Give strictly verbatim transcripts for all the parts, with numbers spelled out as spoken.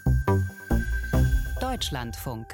Deutschlandfunk.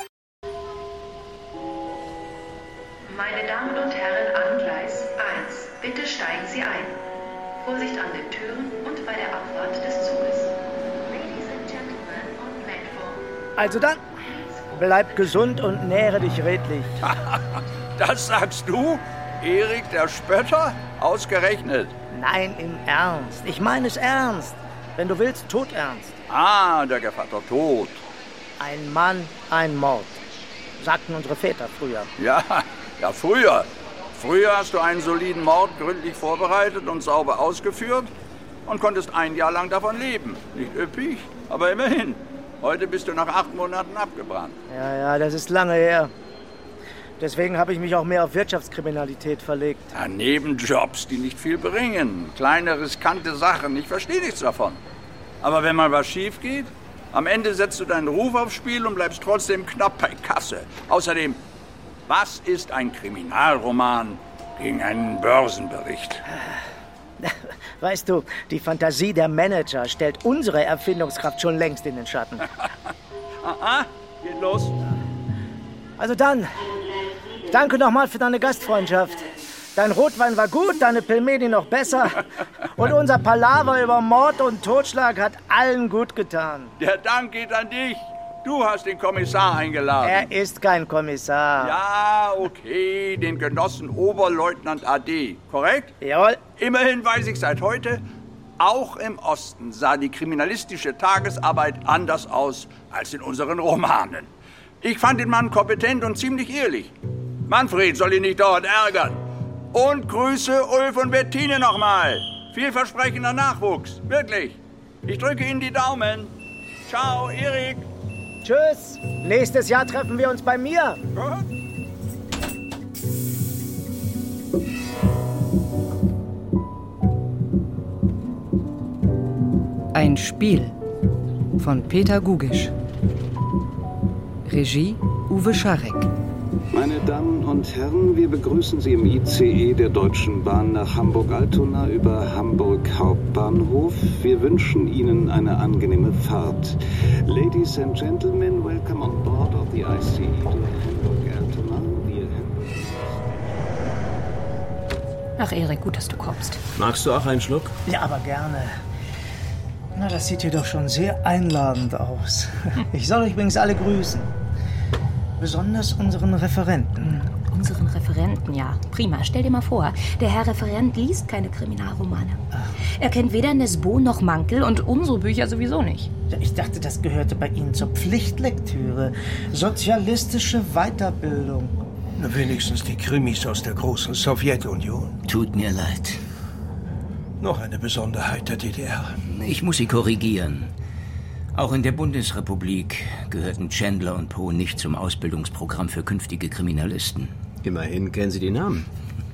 Meine Damen und Herren an Gleis eins, bitte steigen Sie ein. Vorsicht an den Türen und bei der Abfahrt des Zuges. Ladies and Gentlemen on platform. Also dann, bleib gesund und nähre dich redlich. Das sagst du? Erik der Spötter? Ausgerechnet. Nein, im Ernst. Ich meine es ernst. Wenn du willst, todernst. Ah, der Gevatter Tod. Ein Mann, ein Mord. Sagten unsere Väter früher. Ja, ja, früher. Früher hast du einen soliden Mord gründlich vorbereitet und sauber ausgeführt und konntest ein Jahr lang davon leben. Nicht üppig, aber immerhin. Heute bist du nach acht Monaten abgebrannt. Ja, ja, das ist lange her. Deswegen habe ich mich auch mehr auf Wirtschaftskriminalität verlegt. Ja, Nebenjobs, die nicht viel bringen. Kleine, riskante Sachen. Ich verstehe nichts davon. Aber wenn mal was schief geht, am Ende setzt du deinen Ruf aufs Spiel und bleibst trotzdem knapp bei Kasse. Außerdem, was ist ein Kriminalroman gegen einen Börsenbericht? Weißt du, die Fantasie der Manager stellt unsere Erfindungskraft schon längst in den Schatten. Aha, geht los. Also dann, danke nochmal für deine Gastfreundschaft. Dein Rotwein war gut, deine Pelmeni noch besser. Und unser Palaver über Mord und Totschlag hat allen gut getan. Der Dank geht an dich. Du hast den Kommissar eingeladen. Er ist kein Kommissar. Ja, okay, den Genossen Oberleutnant A D, korrekt? Jawohl. Immerhin weiß ich seit heute, auch im Osten sah die kriminalistische Tagesarbeit anders aus als in unseren Romanen. Ich fand den Mann kompetent und ziemlich ehrlich. Manfred soll ihn nicht dort ärgern. Und grüße Ulf und Bettine nochmal. Vielversprechender Nachwuchs, wirklich. Ich drücke Ihnen die Daumen. Ciao, Erik. Tschüss. Nächstes Jahr treffen wir uns bei mir. Gut. Ein Spiel von Peter Gugisch. Regie Uwe Scharek. Meine Damen und Herren, wir begrüßen Sie im I C E der Deutschen Bahn nach Hamburg-Altona über Hamburg Hauptbahnhof. Wir wünschen Ihnen eine angenehme Fahrt. Ladies and Gentlemen, welcome on board of the I C E to Hamburg-Altona. Wir Ach, Erik, gut, dass du kommst. Magst du auch einen Schluck? Ja, aber gerne. Na, das sieht hier doch schon sehr einladend aus. Ich soll euch übrigens alle grüßen. Besonders unseren Referenten. Unseren Referenten, ja. Prima. Stell dir mal vor, der Herr Referent liest keine Kriminalromane. Ach. Er kennt weder Nesbo noch Mankel und unsere Bücher sowieso nicht. Ich dachte, das gehörte bei Ihnen zur Pflichtlektüre. Sozialistische Weiterbildung. Na, wenigstens die Krimis aus der großen Sowjetunion. Tut mir leid. Noch eine Besonderheit der D D R. Ich muss Sie korrigieren. Auch in der Bundesrepublik gehörten Chandler und Poe nicht zum Ausbildungsprogramm für künftige Kriminalisten. Immerhin kennen Sie die Namen.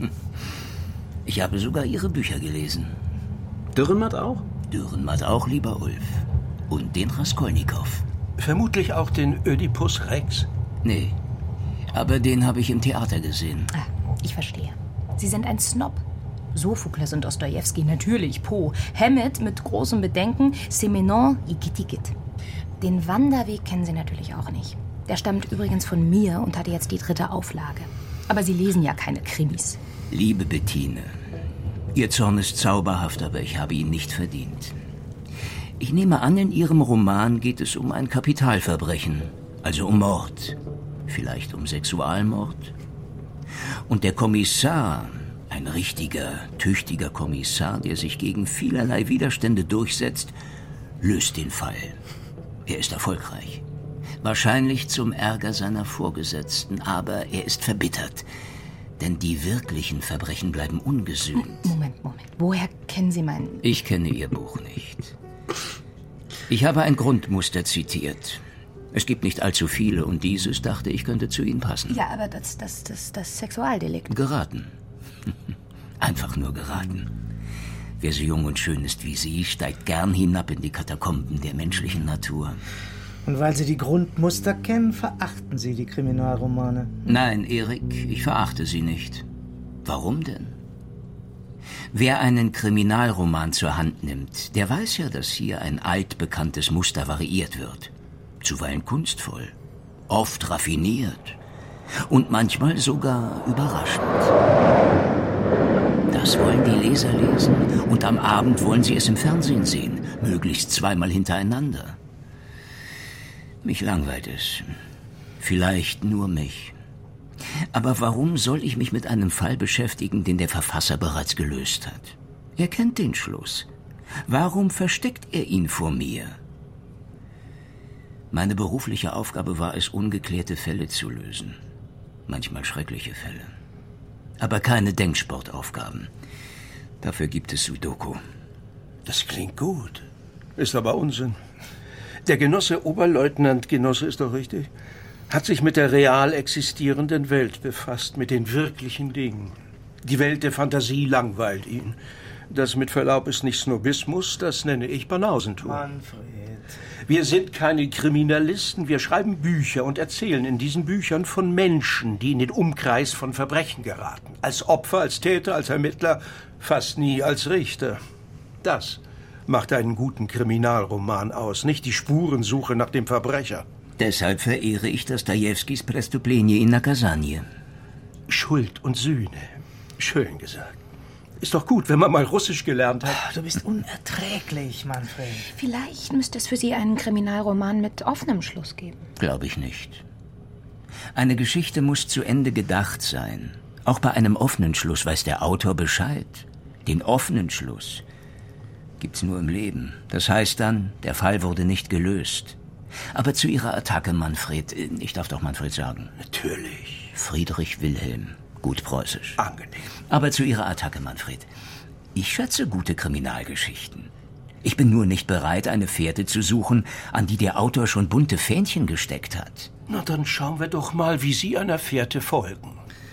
Ich habe sogar Ihre Bücher gelesen. Dürrenmatt auch? Dürrenmatt auch, lieber Ulf. Und den Raskolnikow. Vermutlich auch den Ödipus Rex. Nee, aber den habe ich im Theater gesehen. Ah, ich verstehe. Sie sind ein Snob. Sophokles und Dostojewski, natürlich, Poe. Hammett mit großem Bedenken, Simenon, Igitigit. Den Wanderweg kennen Sie natürlich auch nicht. Der stammt übrigens von mir und hatte jetzt die dritte Auflage. Aber Sie lesen ja keine Krimis. Liebe Bettine, Ihr Zorn ist zauberhaft, aber ich habe ihn nicht verdient. Ich nehme an, in Ihrem Roman geht es um ein Kapitalverbrechen, also um Mord, vielleicht um Sexualmord. Und der Kommissar... Ein richtiger, tüchtiger Kommissar, der sich gegen vielerlei Widerstände durchsetzt, löst den Fall. Er ist erfolgreich. Wahrscheinlich zum Ärger seiner Vorgesetzten, aber er ist verbittert. Denn die wirklichen Verbrechen bleiben ungesühnt. Moment, Moment. Woher kennen Sie meinen... Ich kenne Ihr Buch nicht. Ich habe ein Grundmuster zitiert. Es gibt nicht allzu viele und dieses, dachte ich, könnte zu Ihnen passen. Ja, aber das, das, das, das Sexualdelikt. Geraten. Einfach nur geraten. Wer so jung und schön ist wie Sie, steigt gern hinab in die Katakomben der menschlichen Natur. Und weil Sie die Grundmuster kennen, verachten Sie die Kriminalromane? Nein, Erik, ich verachte sie nicht. Warum denn? Wer einen Kriminalroman zur Hand nimmt, der weiß ja, dass hier ein altbekanntes Muster variiert wird. Zuweilen kunstvoll, oft raffiniert und manchmal sogar überraschend. Das wollen die Leser lesen und am Abend wollen sie es im Fernsehen sehen, möglichst zweimal hintereinander. Mich langweilt es. Vielleicht nur mich. Aber warum soll ich mich mit einem Fall beschäftigen, den der Verfasser bereits gelöst hat? Er kennt den Schluss. Warum versteckt er ihn vor mir? Meine berufliche Aufgabe war es, ungeklärte Fälle zu lösen. Manchmal schreckliche Fälle. Aber keine Denksportaufgaben. Dafür gibt es Sudoku. Das klingt gut. Ist aber Unsinn. Der Genosse Oberleutnant, Genosse ist doch richtig, hat sich mit der real existierenden Welt befasst, mit den wirklichen Dingen. Die Welt der Fantasie langweilt ihn. Das mit Verlaub ist nicht Snobismus, das nenne ich Banausentum. Manfred. Wir sind keine Kriminalisten, wir schreiben Bücher und erzählen in diesen Büchern von Menschen, die in den Umkreis von Verbrechen geraten. Als Opfer, als Täter, als Ermittler, fast nie als Richter. Das macht einen guten Kriminalroman aus, nicht die Spurensuche nach dem Verbrecher. Deshalb verehre ich Dostojewskis Prestuplenie in Nakasanie. Schuld und Sühne. Schön gesagt. Ist doch gut, wenn man mal Russisch gelernt hat. Ach, du bist unerträglich, Manfred. Vielleicht müsste es für Sie einen Kriminalroman mit offenem Schluss geben. Glaube ich nicht. Eine Geschichte muss zu Ende gedacht sein. Auch bei einem offenen Schluss weiß der Autor Bescheid. Den offenen Schluss gibt's nur im Leben. Das heißt dann, der Fall wurde nicht gelöst. Aber zu Ihrer Attacke, Manfred, ich darf doch Manfred sagen. Natürlich. Friedrich Wilhelm, gut preußisch. Angenehm. Aber zu Ihrer Attacke, Manfred. Ich schätze gute Kriminalgeschichten. Ich bin nur nicht bereit, eine Fährte zu suchen, an die der Autor schon bunte Fähnchen gesteckt hat. Na, dann schauen wir doch mal, wie Sie einer Fährte folgen.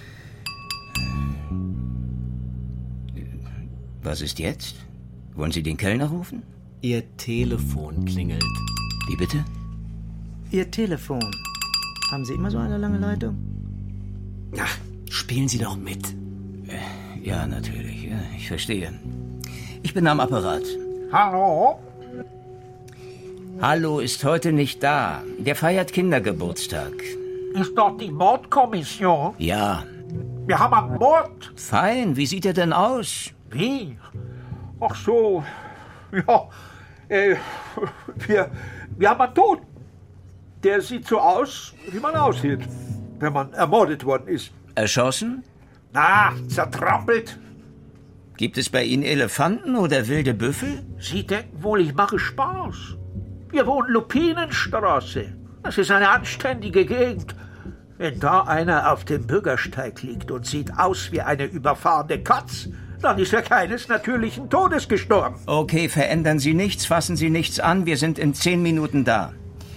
Was ist jetzt? Wollen Sie den Kellner rufen? Ihr Telefon klingelt. Wie bitte? Ihr Telefon. Haben Sie immer so eine lange Leitung? Ach, spielen Sie doch mit. Ja, natürlich. Ja, ich verstehe. Ich bin am Apparat. Hallo? Hallo ist heute nicht da. Der feiert Kindergeburtstag. Ist dort die Mordkommission? Ja. Wir haben einen Mord. Fein. Wie sieht er denn aus? Wie? Ach so. Ja, äh, wir, wir haben einen Toten. Der sieht so aus, wie man aussieht, wenn man ermordet worden ist. Erschossen? Na, zertrampelt. Gibt es bei Ihnen Elefanten oder wilde Büffel? Sie denken wohl, ich mache Spaß. Wir wohnen Lupinenstraße. Das ist eine anständige Gegend. Wenn da einer auf dem Bürgersteig liegt und sieht aus wie eine überfahrene Katz, dann ist er keines natürlichen Todes gestorben. Okay, verändern Sie nichts, fassen Sie nichts an. Wir sind in zehn Minuten da.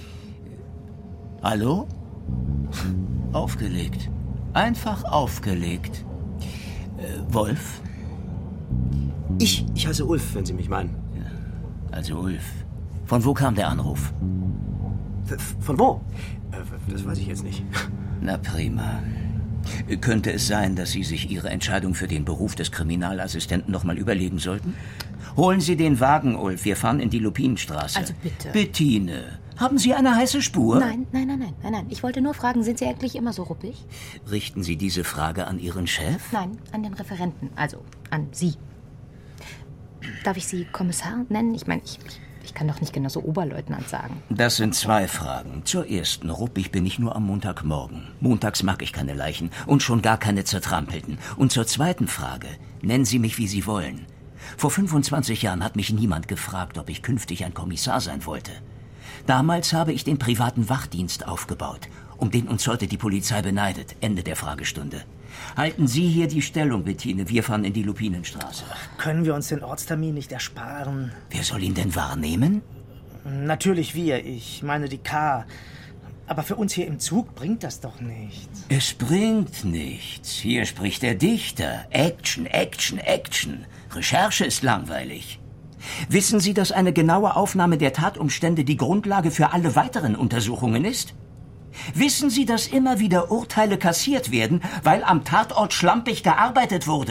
Hallo? Aufgelegt. Einfach aufgelegt. Äh, Wolf? Ich, ich heiße Ulf, wenn Sie mich meinen. Ja, also Ulf. Von wo kam der Anruf? F- von wo? Äh, das weiß ich jetzt nicht. Na prima. Könnte es sein, dass Sie sich Ihre Entscheidung für den Beruf des Kriminalassistenten noch mal überlegen sollten? Holen Sie den Wagen, Ulf. Wir fahren in die Lupinenstraße. Also bitte. Bettine, haben Sie eine heiße Spur? Nein, nein, nein, nein, nein, nein. Ich wollte nur fragen, sind Sie eigentlich immer so ruppig? Richten Sie diese Frage an Ihren Chef? Nein, an den Referenten, also an Sie. Darf ich Sie Kommissar nennen? Ich meine, ich, ich kann doch nicht genau so Oberleutnant sagen. Das sind zwei Fragen. Zur ersten, ruppig bin ich nur am Montagmorgen. Montags mag ich keine Leichen und schon gar keine zertrampelten. Und zur zweiten Frage, nennen Sie mich, wie Sie wollen. Vor fünfundzwanzig Jahren hat mich niemand gefragt, ob ich künftig ein Kommissar sein wollte. Damals habe ich den privaten Wachdienst aufgebaut. Um den uns heute die Polizei beneidet. Ende der Fragestunde. Halten Sie hier die Stellung, Bettine. Wir fahren in die Lupinenstraße. Können wir uns den Ortstermin nicht ersparen? Wer soll ihn denn wahrnehmen? Natürlich wir, ich meine die K. Aber für uns hier im Zug bringt das doch nichts. Es bringt nichts. Hier spricht der Dichter. Action, Action, Action. Recherche ist langweilig. Wissen Sie, dass eine genaue Aufnahme der Tatumstände die Grundlage für alle weiteren Untersuchungen ist? Wissen Sie, dass immer wieder Urteile kassiert werden, weil am Tatort schlampig gearbeitet wurde?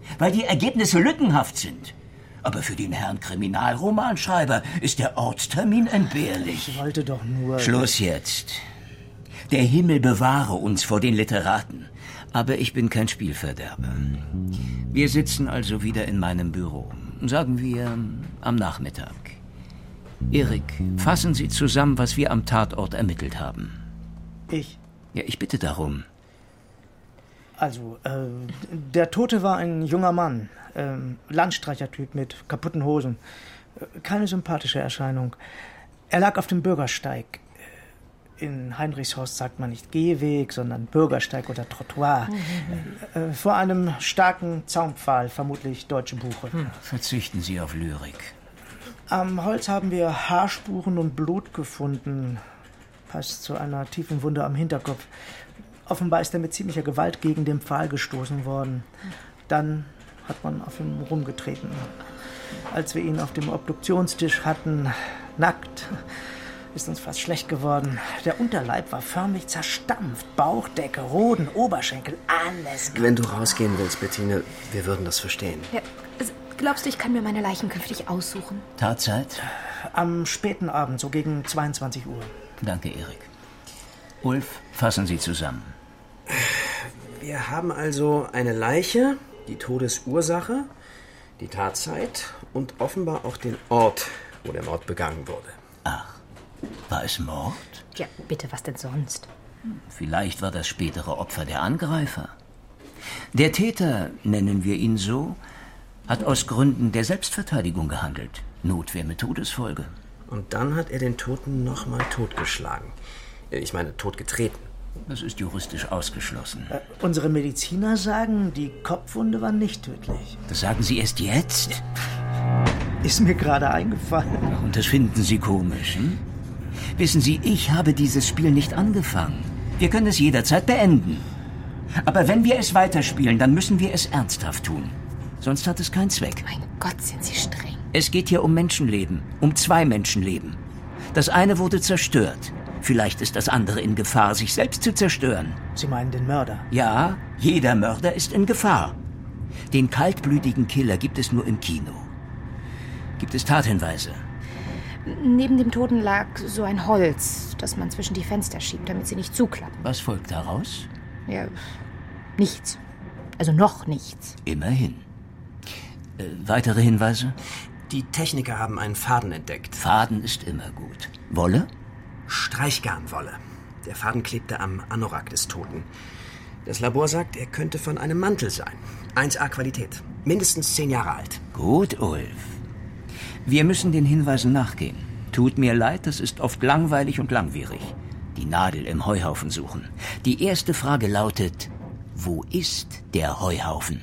weil die Ergebnisse lückenhaft sind. Aber für den Herrn Kriminalromanschreiber ist der Ortstermin entbehrlich. Ich wollte doch nur... Schluss jetzt. Der Himmel bewahre uns vor den Literaten. Aber ich bin kein Spielverderber. Wir sitzen also wieder in meinem Büro. Sagen wir am Nachmittag. Erik, fassen Sie zusammen, was wir am Tatort ermittelt haben. Ich? Ja, ich bitte darum. Also, äh, der Tote war ein junger Mann. Äh, Landstreichertyp mit kaputten Hosen. Keine sympathische Erscheinung. Er lag auf dem Bürgersteig. In Heinrichshorst sagt man nicht Gehweg, sondern Bürgersteig oder Trottoir. Mhm. Äh, vor einem starken Zaunpfahl, vermutlich deutsche Buche. Hm. Verzichten Sie auf Lyrik. Am Holz haben wir Haarspuren und Blut gefunden. Passt zu einer tiefen Wunde am Hinterkopf. Offenbar ist er mit ziemlicher Gewalt gegen den Pfahl gestoßen worden. Dann hat man auf ihn rumgetreten. Als wir ihn auf dem Obduktionstisch hatten, nackt, ist uns fast schlecht geworden. Der Unterleib war förmlich zerstampft. Bauchdecke, Hoden, Oberschenkel, alles. Wenn du rausgehen willst, Bettine, wir würden das verstehen. Ja, glaubst du, ich kann mir meine Leichen künftig aussuchen? Tatzeit? Am späten Abend, so gegen zweiundzwanzig Uhr. Danke, Erik. Ulf, fassen Sie zusammen. Wir haben also eine Leiche, die Todesursache, die Tatzeit und offenbar auch den Ort, wo der Mord begangen wurde. Ach. War es Mord? Ja, bitte, was denn sonst? Vielleicht war das spätere Opfer der Angreifer. Der Täter, nennen wir ihn so, hat aus Gründen der Selbstverteidigung gehandelt. Notwehr mit Todesfolge. Und dann hat er den Toten nochmal totgeschlagen. Ich meine, totgetreten. Das ist juristisch ausgeschlossen. Äh, unsere Mediziner sagen, die Kopfwunde war nicht tödlich. Das sagen Sie erst jetzt? Ist mir gerade eingefallen. Und das finden Sie komisch, hm? Wissen Sie, ich habe dieses Spiel nicht angefangen. Wir können es jederzeit beenden. Aber wenn wir es weiterspielen, dann müssen wir es ernsthaft tun. Sonst hat es keinen Zweck. Mein Gott, sind Sie streng. Es geht hier um Menschenleben, um zwei Menschenleben. Das eine wurde zerstört. Vielleicht ist das andere in Gefahr, sich selbst zu zerstören. Sie meinen den Mörder? Ja, jeder Mörder ist in Gefahr. Den kaltblütigen Killer gibt es nur im Kino. Gibt es Tathinweise? Neben dem Toten lag so ein Holz, das man zwischen die Fenster schiebt, damit sie nicht zuklappen. Was folgt daraus? Ja, nichts. Also noch nichts. Immerhin. Äh, weitere Hinweise? Die Techniker haben einen Faden entdeckt. Faden ist immer gut. Wolle? Streichgarnwolle. Der Faden klebte am Anorak des Toten. Das Labor sagt, er könnte von einem Mantel sein. eins A Qualität. Mindestens zehn Jahre alt. Gut, Ulf. Wir müssen den Hinweisen nachgehen. Tut mir leid, das ist oft langweilig und langwierig. Die Nadel im Heuhaufen suchen. Die erste Frage lautet, wo ist der Heuhaufen?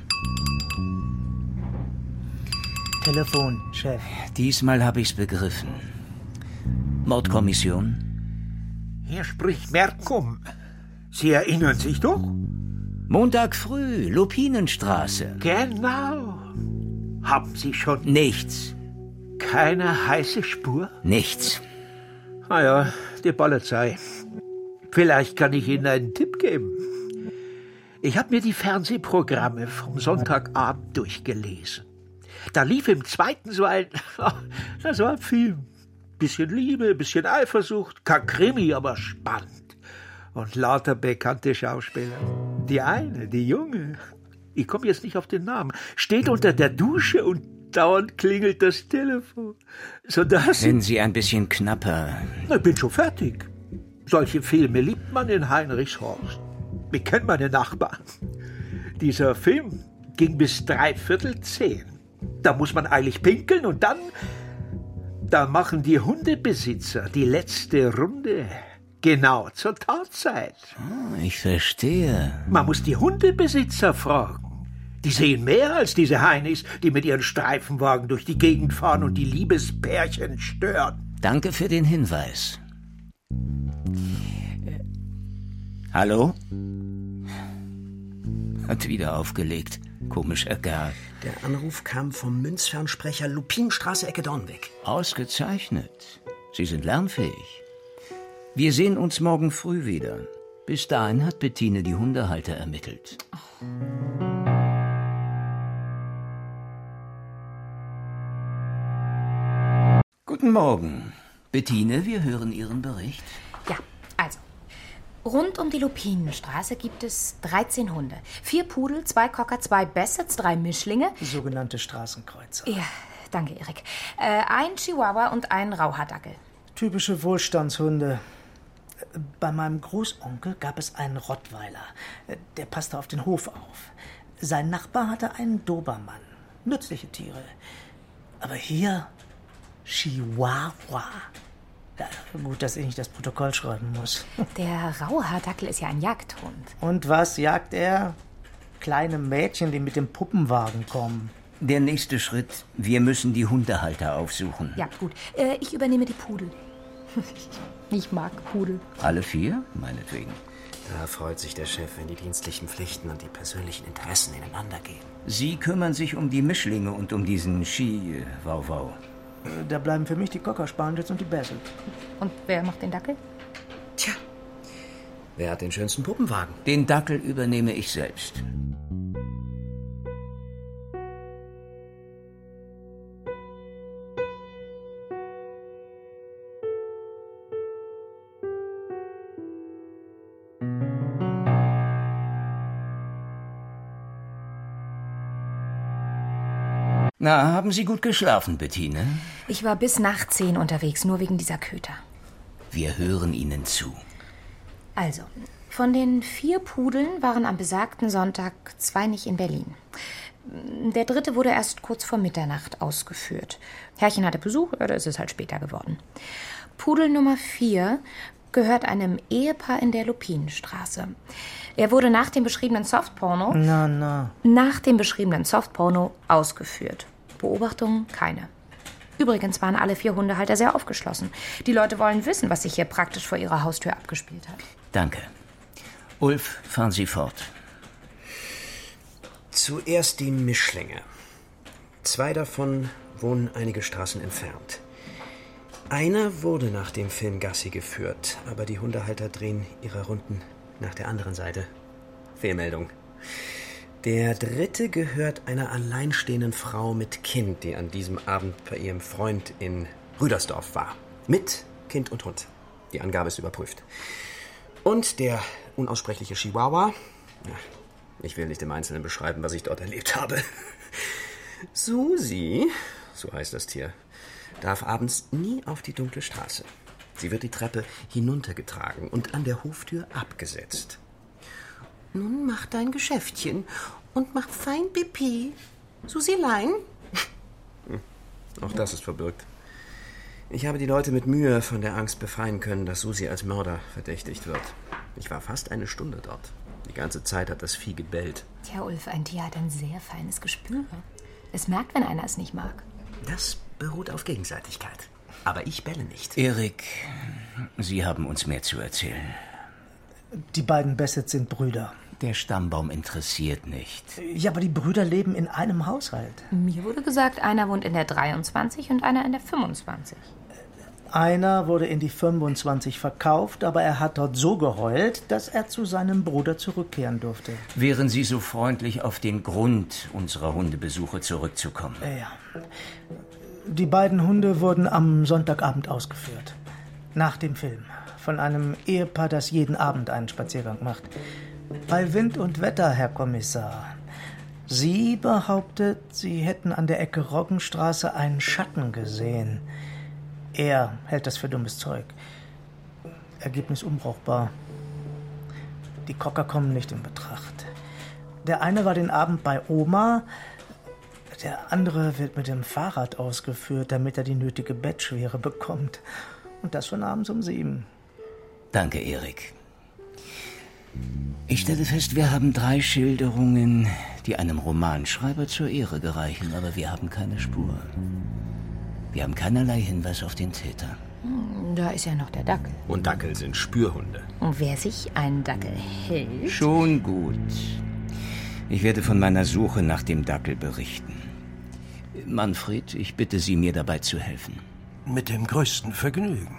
Telefon, Chef. Diesmal habe ich's begriffen. Mordkommission? Hier spricht Merkum. Sie erinnern sich doch? Montag früh, Lupinenstraße. Genau. Haben Sie schon... Nichts. Keine heiße Spur? Nichts. Na ja, die Polizei. Vielleicht kann ich Ihnen einen Tipp geben. Ich habe mir die Fernsehprogramme vom Sonntagabend durchgelesen. Da lief im zweiten so ein... Das war ein Film. Bisschen Liebe, bisschen Eifersucht, kein Krimi, aber spannend. Und lauter bekannte Schauspieler. Die eine, die Junge, ich komme jetzt nicht auf den Namen, steht unter der Dusche und dauernd klingelt das Telefon. So dass... Wenn Sie ein bisschen knapper... Ich bin schon fertig. Solche Filme liebt man in Heinrichshorst. Ich kenne meine Nachbarn. Dieser Film ging bis dreiviertel zehn. Da muss man eilig pinkeln und dann... Da machen die Hundebesitzer die letzte Runde. Genau zur Tatzeit. Oh, ich verstehe. Man muss die Hundebesitzer fragen. Die sehen mehr als diese Heinis, die mit ihren Streifenwagen durch die Gegend fahren und die Liebespärchen stören. Danke für den Hinweis. Äh, hallo? Hat wieder aufgelegt. Komischer Kerl. Der Anruf kam vom Münzfernsprecher Lupinenstraße, Ecke Dornweg. Ausgezeichnet. Sie sind lernfähig. Wir sehen uns morgen früh wieder. Bis dahin hat Bettine die Hundehalter ermittelt. Guten Morgen. Bettine, wir hören Ihren Bericht. Ja, also. Rund um die Lupinenstraße gibt es dreizehn Hunde. Vier Pudel, zwei Cocker, zwei Bassets, drei Mischlinge. Sogenannte Straßenkreuzer. Ja, danke, Erik. Äh, ein Chihuahua und ein Rauhaardackel. Typische Wohlstandshunde. Bei meinem Großonkel gab es einen Rottweiler. Der passte auf den Hof auf. Sein Nachbar hatte einen Dobermann. Nützliche Tiere. Aber hier Chihuahua. Ja, gut, dass ich nicht das Protokoll schreiben muss. Der Rauhaardackel ist ja ein Jagdhund. Und was jagt er? Kleine Mädchen, die mit dem Puppenwagen kommen. Der nächste Schritt, wir müssen die Hundehalter aufsuchen. Ja, gut. Äh, ich übernehme die Pudel. Ich mag Pudel. Alle vier? Meinetwegen. Da freut sich der Chef, wenn die dienstlichen Pflichten und die persönlichen Interessen ineinander gehen. Sie kümmern sich um die Mischlinge und um diesen Ski-Wau-Wau. Da bleiben für mich die Cocker Spaniels und die Bassett. Und wer macht den Dackel? Tja, wer hat den schönsten Puppenwagen? Den Dackel übernehme ich selbst. Na, haben Sie gut geschlafen, Bettine? Ich war bis nach zehn unterwegs, nur wegen dieser Köter. Wir hören Ihnen zu. Also, von den vier Pudeln waren am besagten Sonntag zwei nicht in Berlin. Der dritte wurde erst kurz vor Mitternacht ausgeführt. Herrchen hatte Besuch, oder ist es halt später geworden. Pudel Nummer vier gehört einem Ehepaar in der Lupinenstraße. Er wurde nach dem beschriebenen Softporno... Na, na. Nach dem beschriebenen Softporno ausgeführt. Beobachtungen keine. Übrigens waren alle vier Hundehalter sehr aufgeschlossen. Die Leute wollen wissen, was sich hier praktisch vor ihrer Haustür abgespielt hat. Danke. Ulf, fahren Sie fort. Zuerst die Mischlinge. Zwei davon wohnen einige Straßen entfernt. Einer wurde nach dem Film Gassi geführt, aber die Hundehalter drehen ihre Runden nach der anderen Seite. Fehlmeldung. Der dritte gehört einer alleinstehenden Frau mit Kind, die an diesem Abend bei ihrem Freund in Rüdersdorf war. Mit Kind und Hund. Die Angabe ist überprüft. Und der unaussprechliche Chihuahua. Ich will nicht im Einzelnen beschreiben, was ich dort erlebt habe. Susi, so heißt das Tier, darf abends nie auf die dunkle Straße. Sie wird die Treppe hinuntergetragen und an der Hoftür abgesetzt. Nun mach dein Geschäftchen und mach fein Pipi. Susilein. Auch das ist verbürgt. Ich habe die Leute mit Mühe von der Angst befreien können, dass Susi als Mörder verdächtigt wird. Ich war fast eine Stunde dort. Die ganze Zeit hat das Vieh gebellt. Tja, Ulf, ein Tier hat ein sehr feines Gespür. Es merkt, wenn einer es nicht mag. Das beruht auf Gegenseitigkeit. Aber ich belle nicht. Erik, Sie haben uns mehr zu erzählen. Die beiden Bassett sind Brüder. Der Stammbaum interessiert nicht. Ja, aber die Brüder leben in einem Haushalt. Mir wurde gesagt, einer wohnt in der dreiundzwanzig und einer in der fünfundzwanzig. Einer wurde in die fünfundzwanzig verkauft, aber er hat dort so geheult, dass er zu seinem Bruder zurückkehren durfte. Wären Sie so freundlich, auf den Grund unserer Hundebesuche zurückzukommen? Ja. Die beiden Hunde wurden am Sonntagabend ausgeführt. Nach dem Film. Von einem Ehepaar, das jeden Abend einen Spaziergang macht. Bei Wind und Wetter, Herr Kommissar. Sie behauptet, Sie hätten an der Ecke Roggenstraße einen Schatten gesehen. Er hält das für dummes Zeug. Ergebnis unbrauchbar. Die Cocker kommen nicht in Betracht. Der eine war den Abend bei Oma, der andere wird mit dem Fahrrad ausgeführt, damit er die nötige Bettschwere bekommt. Und das schon abends um sieben. Danke, Erik. Ich stelle fest, wir haben drei Schilderungen, die einem Romanschreiber zur Ehre gereichen, aber wir haben keine Spur. Wir haben keinerlei Hinweis auf den Täter. Da ist ja noch der Dackel. Und Dackel sind Spürhunde. Und wer sich einen Dackel hält... Schon gut. Ich werde von meiner Suche nach dem Dackel berichten. Manfred, ich bitte Sie, mir dabei zu helfen. Mit dem größten Vergnügen.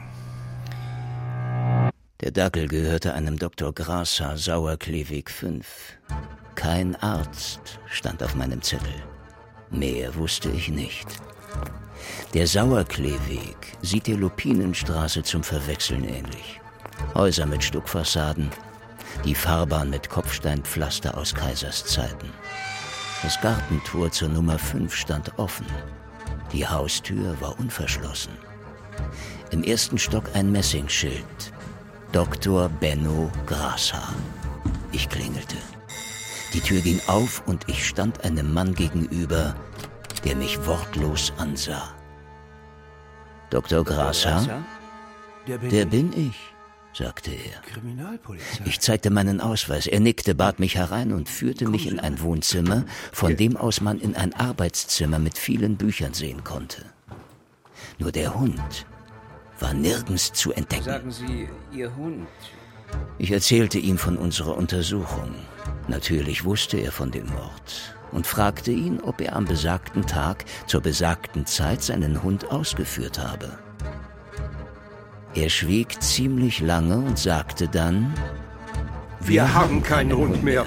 Der Dackel gehörte einem Doktor Grasser, Sauerklevig fünf. Kein Arzt stand auf meinem Zettel. Mehr wusste ich nicht. Der Sauerkleeweg sieht der Lupinenstraße zum Verwechseln ähnlich. Häuser mit Stuckfassaden, die Fahrbahn mit Kopfsteinpflaster aus Kaisers Zeiten. Das Gartentor zur Nummer fünf stand offen. Die Haustür war unverschlossen. Im ersten Stock ein Messingschild. Doktor Benno Grashaar. Ich klingelte. Die Tür ging auf und ich stand einem Mann gegenüber, der mich wortlos ansah. Doktor Grashaar? Der bin, Der bin ich, sagte er. Kriminalpolizei. Ich zeigte meinen Ausweis. Er nickte, bat mich herein und führte mich in ein Wohnzimmer, von dem aus man in ein Arbeitszimmer mit vielen Büchern sehen konnte. Nur der Hund war nirgends zu entdecken. Sagen Sie, Ihr Hund? Ich erzählte ihm von unserer Untersuchung. Natürlich wusste er von dem Mord und fragte ihn, ob er am besagten Tag zur besagten Zeit seinen Hund ausgeführt habe. Er schwieg ziemlich lange und sagte dann: Wir, Wir haben keinen Hund, Hund mehr.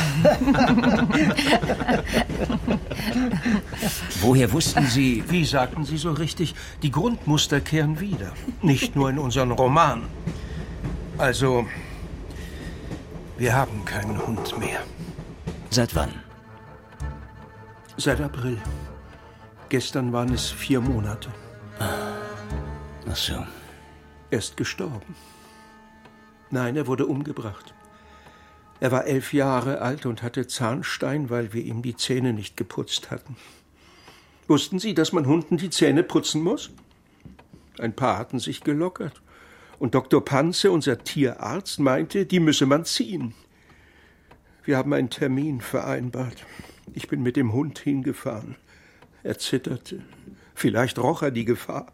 Woher wussten Sie... Wie sagten Sie so richtig, die Grundmuster kehren wieder. Nicht nur in unseren Romanen. Also, wir haben keinen Hund mehr. Seit wann? Seit April. Gestern waren es vier Monate. Ach so. Er ist gestorben. Nein, er wurde umgebracht. Er war elf Jahre alt und hatte Zahnstein, weil wir ihm die Zähne nicht geputzt hatten. Wussten Sie, dass man Hunden die Zähne putzen muss? Ein paar hatten sich gelockert. Und Doktor Panze, unser Tierarzt, meinte, die müsse man ziehen. Wir haben einen Termin vereinbart. Ich bin mit dem Hund hingefahren. Er zitterte. Vielleicht roch er die Gefahr.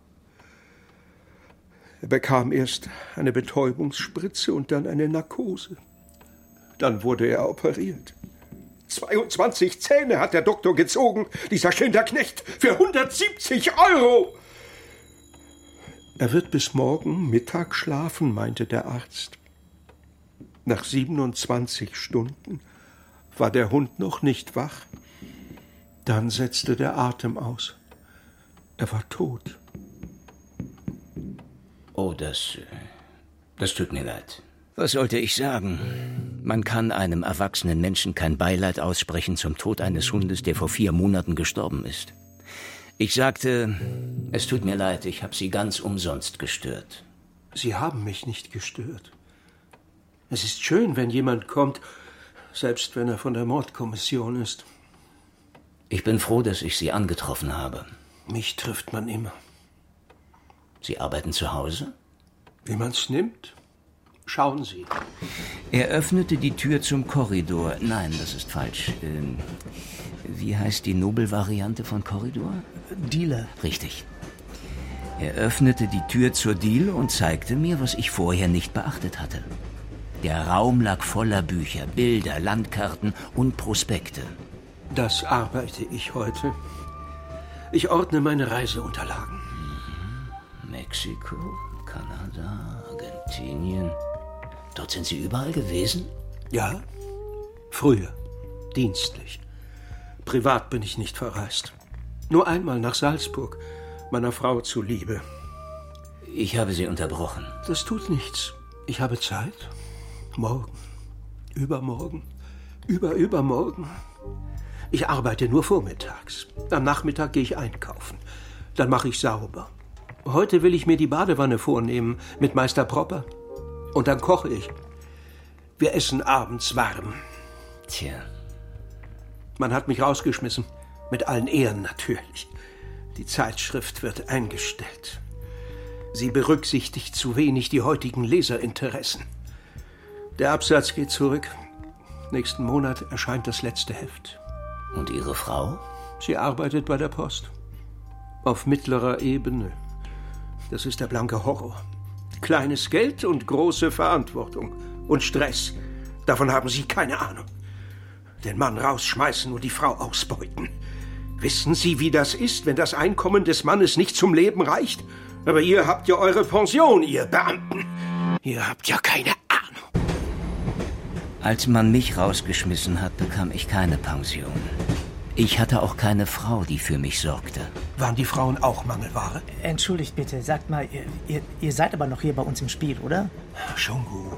Er bekam erst eine Betäubungsspritze und dann eine Narkose. Dann wurde er operiert. zweiundzwanzig Zähne hat der Doktor gezogen, dieser Schinderknecht, für hundertsiebzig Euro. Er wird bis morgen Mittag schlafen, meinte der Arzt. Nach siebenundzwanzig Stunden war der Hund noch nicht wach. Dann setzte der Atem aus. Er war tot. Oh, das... das tut mir leid. Was sollte ich sagen? Man kann einem erwachsenen Menschen kein Beileid aussprechen zum Tod eines Hundes, der vor vier Monaten gestorben ist. Ich sagte, es tut mir leid, ich habe Sie ganz umsonst gestört. Sie haben mich nicht gestört. Es ist schön, wenn jemand kommt, selbst wenn er von der Mordkommission ist. Ich bin froh, dass ich Sie angetroffen habe. Mich trifft man immer. Sie arbeiten zu Hause? Wie man's nimmt. Schauen Sie. Er öffnete die Tür zum Korridor. Nein, das ist falsch. Ähm, wie heißt die Nobelvariante von Korridor? Diele. Richtig. Er öffnete die Tür zur Diele und zeigte mir, was ich vorher nicht beachtet hatte. Der Raum lag voller Bücher, Bilder, Landkarten und Prospekte. Das arbeite ich heute. Ich ordne meine Reiseunterlagen. Mhm. Mexiko, Kanada, Argentinien. Dort sind Sie überall gewesen? Ja, früher, dienstlich. Privat bin ich nicht verreist. Nur einmal nach Salzburg, meiner Frau zuliebe. Ich habe Sie unterbrochen. Das tut nichts. Ich habe Zeit. Morgen, übermorgen, überübermorgen. Ich arbeite nur vormittags. Am Nachmittag gehe ich einkaufen. Dann mache ich sauber. Heute will ich mir die Badewanne vornehmen mit Meister Propper. Und dann koche ich. Wir essen abends warm. Tja. Man hat mich rausgeschmissen. Mit allen Ehren natürlich. Die Zeitschrift wird eingestellt. Sie berücksichtigt zu wenig die heutigen Leserinteressen. Der Absatz geht zurück. Nächsten Monat erscheint das letzte Heft. Und Ihre Frau? Sie arbeitet bei der Post. Auf mittlerer Ebene. Das ist der blanke Horror. Kleines Geld und große Verantwortung. Und Stress. Davon haben Sie keine Ahnung. Den Mann rausschmeißen und die Frau ausbeuten. Wissen Sie, wie das ist, wenn das Einkommen des Mannes nicht zum Leben reicht? Aber ihr habt ja eure Pension, ihr Beamten. Ihr habt ja keine Ahnung. Als man mich rausgeschmissen hat, bekam ich keine Pension. Ich hatte auch keine Frau, die für mich sorgte. Waren die Frauen auch Mangelware? Entschuldigt bitte, sagt mal, ihr, ihr, ihr seid aber noch hier bei uns im Spiel, oder? Schon gut.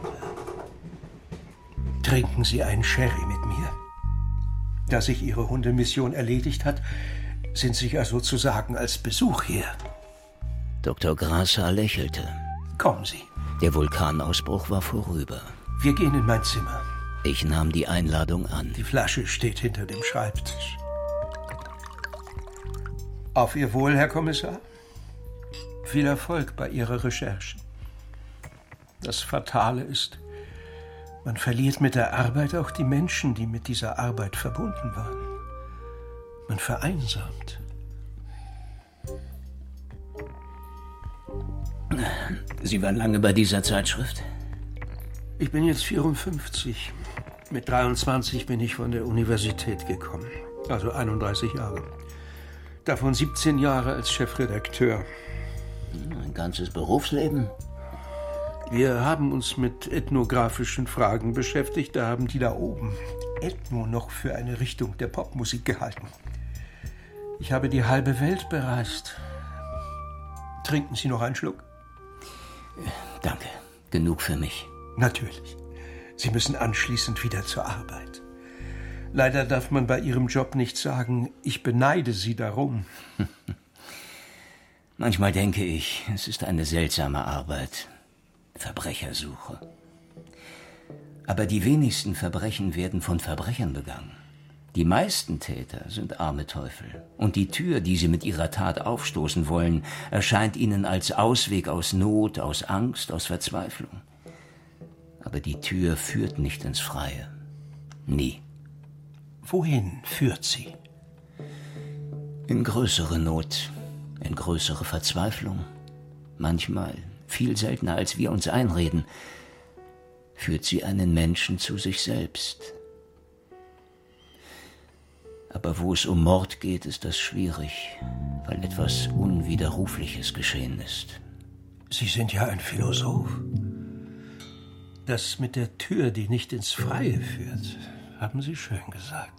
Trinken Sie einen Sherry mit mir. Da sich Ihre Hundemission erledigt hat, sind Sie ja sozusagen als Besuch hier. Doktor Grasser lächelte. Kommen Sie. Der Vulkanausbruch war vorüber. Wir gehen in mein Zimmer. Ich nahm die Einladung an. Die Flasche steht hinter dem Schreibtisch. Auf Ihr Wohl, Herr Kommissar. Viel Erfolg bei Ihrer Recherche. Das Fatale ist, man verliert mit der Arbeit auch die Menschen, die mit dieser Arbeit verbunden waren. Man vereinsamt. Sie waren lange bei dieser Zeitschrift? Ich bin jetzt vierundfünfzig. Mit dreiundzwanzig bin ich von der Universität gekommen. Also einunddreißig Jahre. Davon siebzehn Jahre als Chefredakteur. Ein ganzes Berufsleben? Wir haben uns mit ethnografischen Fragen beschäftigt. Da haben die da oben Ethno noch für eine Richtung der Popmusik gehalten. Ich habe die halbe Welt bereist. Trinken Sie noch einen Schluck? Danke. Genug für mich. Natürlich. Sie müssen anschließend wieder zur Arbeit. Leider darf man bei Ihrem Job nicht sagen, ich beneide Sie darum. Manchmal denke ich, es ist eine seltsame Arbeit. Verbrechersuche. Aber die wenigsten Verbrechen werden von Verbrechern begangen. Die meisten Täter sind arme Teufel. Und die Tür, die sie mit ihrer Tat aufstoßen wollen, erscheint ihnen als Ausweg aus Not, aus Angst, aus Verzweiflung. Aber die Tür führt nicht ins Freie. Nie. Wohin führt sie? In größere Not, in größere Verzweiflung. Manchmal, viel seltener als wir uns einreden, führt sie einen Menschen zu sich selbst. Aber wo es um Mord geht, ist das schwierig, weil etwas Unwiderrufliches geschehen ist. Sie sind ja ein Philosoph. Das mit der Tür, die nicht ins Freie führt, haben Sie schön gesagt.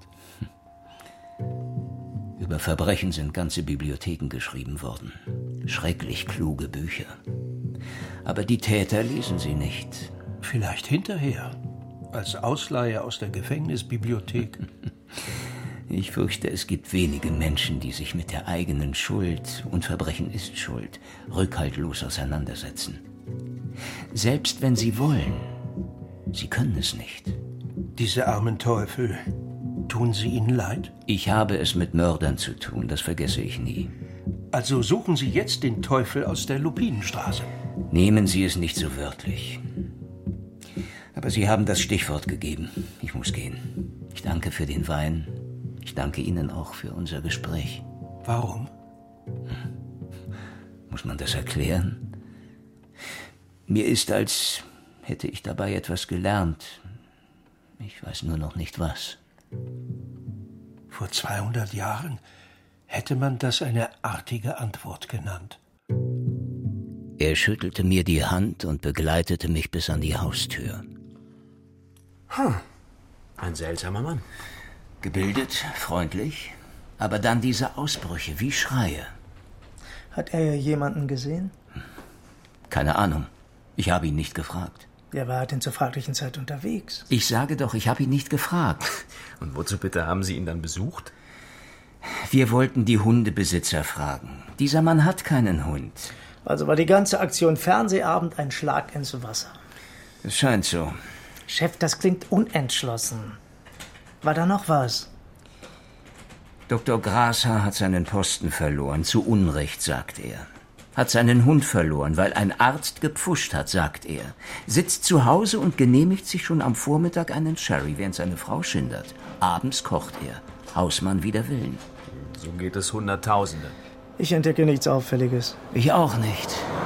Über Verbrechen sind ganze Bibliotheken geschrieben worden. Schrecklich kluge Bücher. Aber die Täter lesen sie nicht. Vielleicht hinterher, als Ausleihe aus der Gefängnisbibliothek. Ich fürchte, es gibt wenige Menschen, die sich mit der eigenen Schuld, und Verbrechen ist Schuld, rückhaltlos auseinandersetzen. Selbst wenn sie wollen, sie können es nicht. Diese armen Teufel, tun sie ihnen leid? Ich habe es mit Mördern zu tun, das vergesse ich nie. Also suchen Sie jetzt den Teufel aus der Lupinenstraße. Nehmen Sie es nicht so wörtlich. Aber Sie haben das Stichwort gegeben. Ich muss gehen. Ich danke für den Wein. Ich danke Ihnen auch für unser Gespräch. Warum? Muss man das erklären? Mir ist, als hätte ich dabei etwas gelernt. Ich weiß nur noch nicht was. Vor zweihundert Jahren hätte man das eine artige Antwort genannt. Er schüttelte mir die Hand und begleitete mich bis an die Haustür. Hm, ein seltsamer Mann. Gebildet, freundlich, aber dann diese Ausbrüche wie Schreie. Hat er jemanden gesehen? Keine Ahnung. Ich habe ihn nicht gefragt. Wer war denn zur fraglichen Zeit unterwegs? Ich sage doch, ich habe ihn nicht gefragt. Und wozu bitte haben Sie ihn dann besucht? Wir wollten die Hundebesitzer fragen. Dieser Mann hat keinen Hund. Also war die ganze Aktion Fernsehabend ein Schlag ins Wasser. Es scheint so. Chef, das klingt unentschlossen. War da noch was? Doktor Grasser hat seinen Posten verloren, zu Unrecht, sagt er. Hat seinen Hund verloren, weil ein Arzt gepfuscht hat, sagt er. Sitzt zu Hause und genehmigt sich schon am Vormittag einen Sherry, während seine Frau schindert. Abends kocht er. Hausmann wider Willen. So geht es Hunderttausende. Ich entdecke nichts Auffälliges. Ich auch nicht.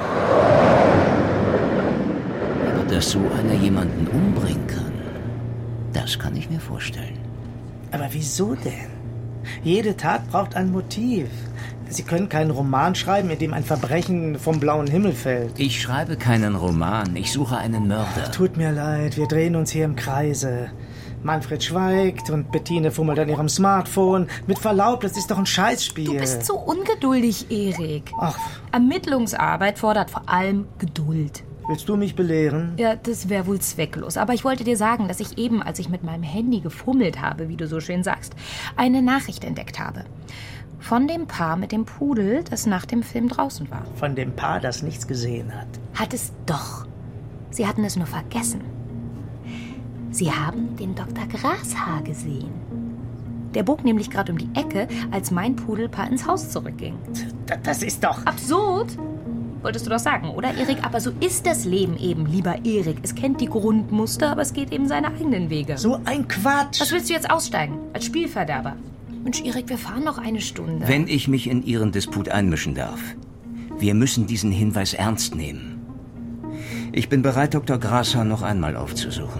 Aber dass so einer jemanden umbringen kann, das kann ich mir vorstellen. Aber wieso denn? Jede Tat braucht ein Motiv. Sie können keinen Roman schreiben, in dem ein Verbrechen vom blauen Himmel fällt. Ich schreibe keinen Roman, ich suche einen Mörder. Tut mir leid, wir drehen uns hier im Kreise. Manfred schweigt und Bettine fummelt an ihrem Smartphone. Mit Verlaub, das ist doch ein Scheißspiel. Du bist so ungeduldig, Erik. Ach. Ermittlungsarbeit fordert vor allem Geduld. Willst du mich belehren? Ja, das wäre wohl zwecklos. Aber ich wollte dir sagen, dass ich eben, als ich mit meinem Handy gefummelt habe, wie du so schön sagst, eine Nachricht entdeckt habe. Von dem Paar mit dem Pudel, das nach dem Film draußen war. Von dem Paar, das nichts gesehen hat. Hat es doch. Sie hatten es nur vergessen. Sie haben den Doktor Grashaar gesehen. Der bog nämlich gerade um die Ecke, als mein Pudelpaar ins Haus zurückging. Das ist doch... absurd! Wolltest du doch sagen, oder, Erik? Aber so ist das Leben eben, lieber Erik. Es kennt die Grundmuster, aber es geht eben seine eigenen Wege. So ein Quatsch! Was willst du jetzt aussteigen? Als Spielverderber? Mensch, Erik, wir fahren noch eine Stunde. Wenn ich mich in Ihren Disput einmischen darf. Wir müssen diesen Hinweis ernst nehmen. Ich bin bereit, Doktor Grashaar noch einmal aufzusuchen.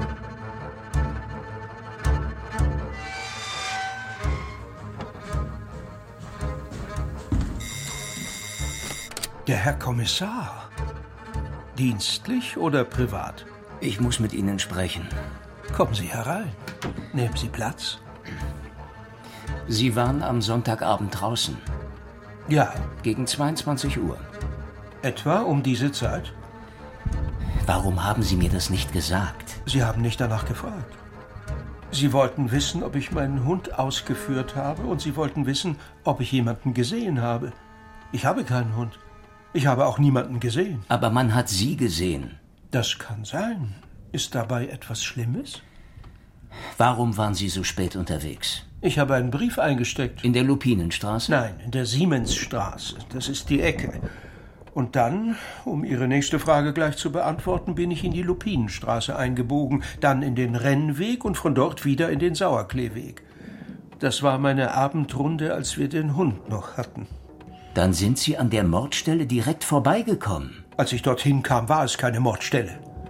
Der Herr Kommissar. Dienstlich oder privat? Ich muss mit Ihnen sprechen. Kommen Sie herein. Nehmen Sie Platz. Sie waren am Sonntagabend draußen. Ja. Gegen zweiundzwanzig Uhr. Etwa um diese Zeit? Warum haben Sie mir das nicht gesagt? Sie haben nicht danach gefragt. Sie wollten wissen, ob ich meinen Hund ausgeführt habe, und Sie wollten wissen, ob ich jemanden gesehen habe. Ich habe keinen Hund. Ich habe auch niemanden gesehen. Aber man hat Sie gesehen. Das kann sein. Ist dabei etwas Schlimmes? Warum waren Sie so spät unterwegs? Ich habe einen Brief eingesteckt. In der Lupinenstraße? Nein, in der Siemensstraße. Das ist die Ecke. Und dann, um Ihre nächste Frage gleich zu beantworten, bin ich in die Lupinenstraße eingebogen, dann in den Rennweg und von dort wieder in den Sauerkleeweg. Das war meine Abendrunde, als wir den Hund noch hatten. Dann sind Sie an der Mordstelle direkt vorbeigekommen. Als ich dorthin kam, war es keine Mordstelle.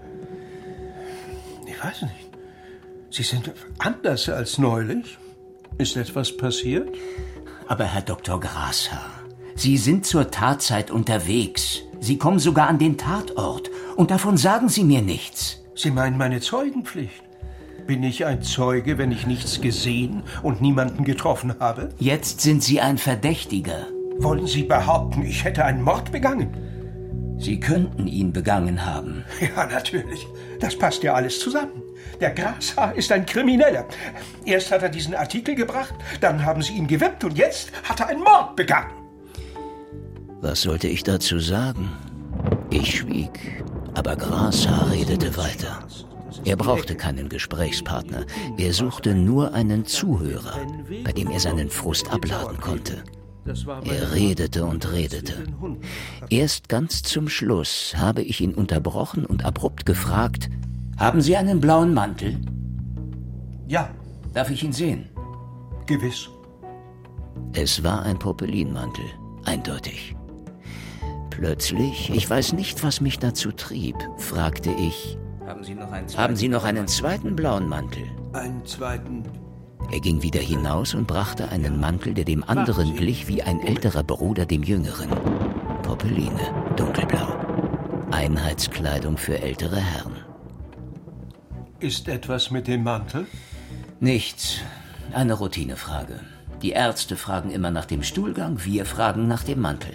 Ich weiß nicht. Sie sind anders als neulich. Ist etwas passiert? Aber Herr Doktor Grashaar, Sie sind zur Tatzeit unterwegs. Sie kommen sogar an den Tatort. Und davon sagen Sie mir nichts. Sie meinen meine Zeugenpflicht? Bin ich ein Zeuge, wenn ich nichts gesehen und niemanden getroffen habe? Jetzt sind Sie ein Verdächtiger. Wollen Sie behaupten, ich hätte einen Mord begangen? Sie könnten ihn begangen haben. Ja, natürlich. Das passt ja alles zusammen. Der Grashaar ist ein Krimineller. Erst hat er diesen Artikel gebracht, dann haben Sie ihn gewippt und jetzt hat er einen Mord begangen. Was sollte ich dazu sagen? Ich schwieg, aber Grashaar redete weiter. Er brauchte keinen Gesprächspartner. Er suchte nur einen Zuhörer, bei dem er seinen Frust abladen konnte. Er redete und redete. Erst ganz zum Schluss habe ich ihn unterbrochen und abrupt gefragt: Haben Sie einen blauen Mantel? Ja. Darf ich ihn sehen? Gewiss. Es war ein Popelinmantel, eindeutig. Plötzlich, ich weiß nicht, was mich dazu trieb, fragte ich: Haben Sie noch einen zweiten, Haben Sie noch einen zweiten blauen Mantel? Einen zweiten... Er ging wieder hinaus und brachte einen Mantel, der dem anderen glich wie ein älterer Bruder dem Jüngeren. Popeline, dunkelblau. Einheitskleidung für ältere Herren. Ist etwas mit dem Mantel? Nichts. Eine Routinefrage. Die Ärzte fragen immer nach dem Stuhlgang, wir fragen nach dem Mantel.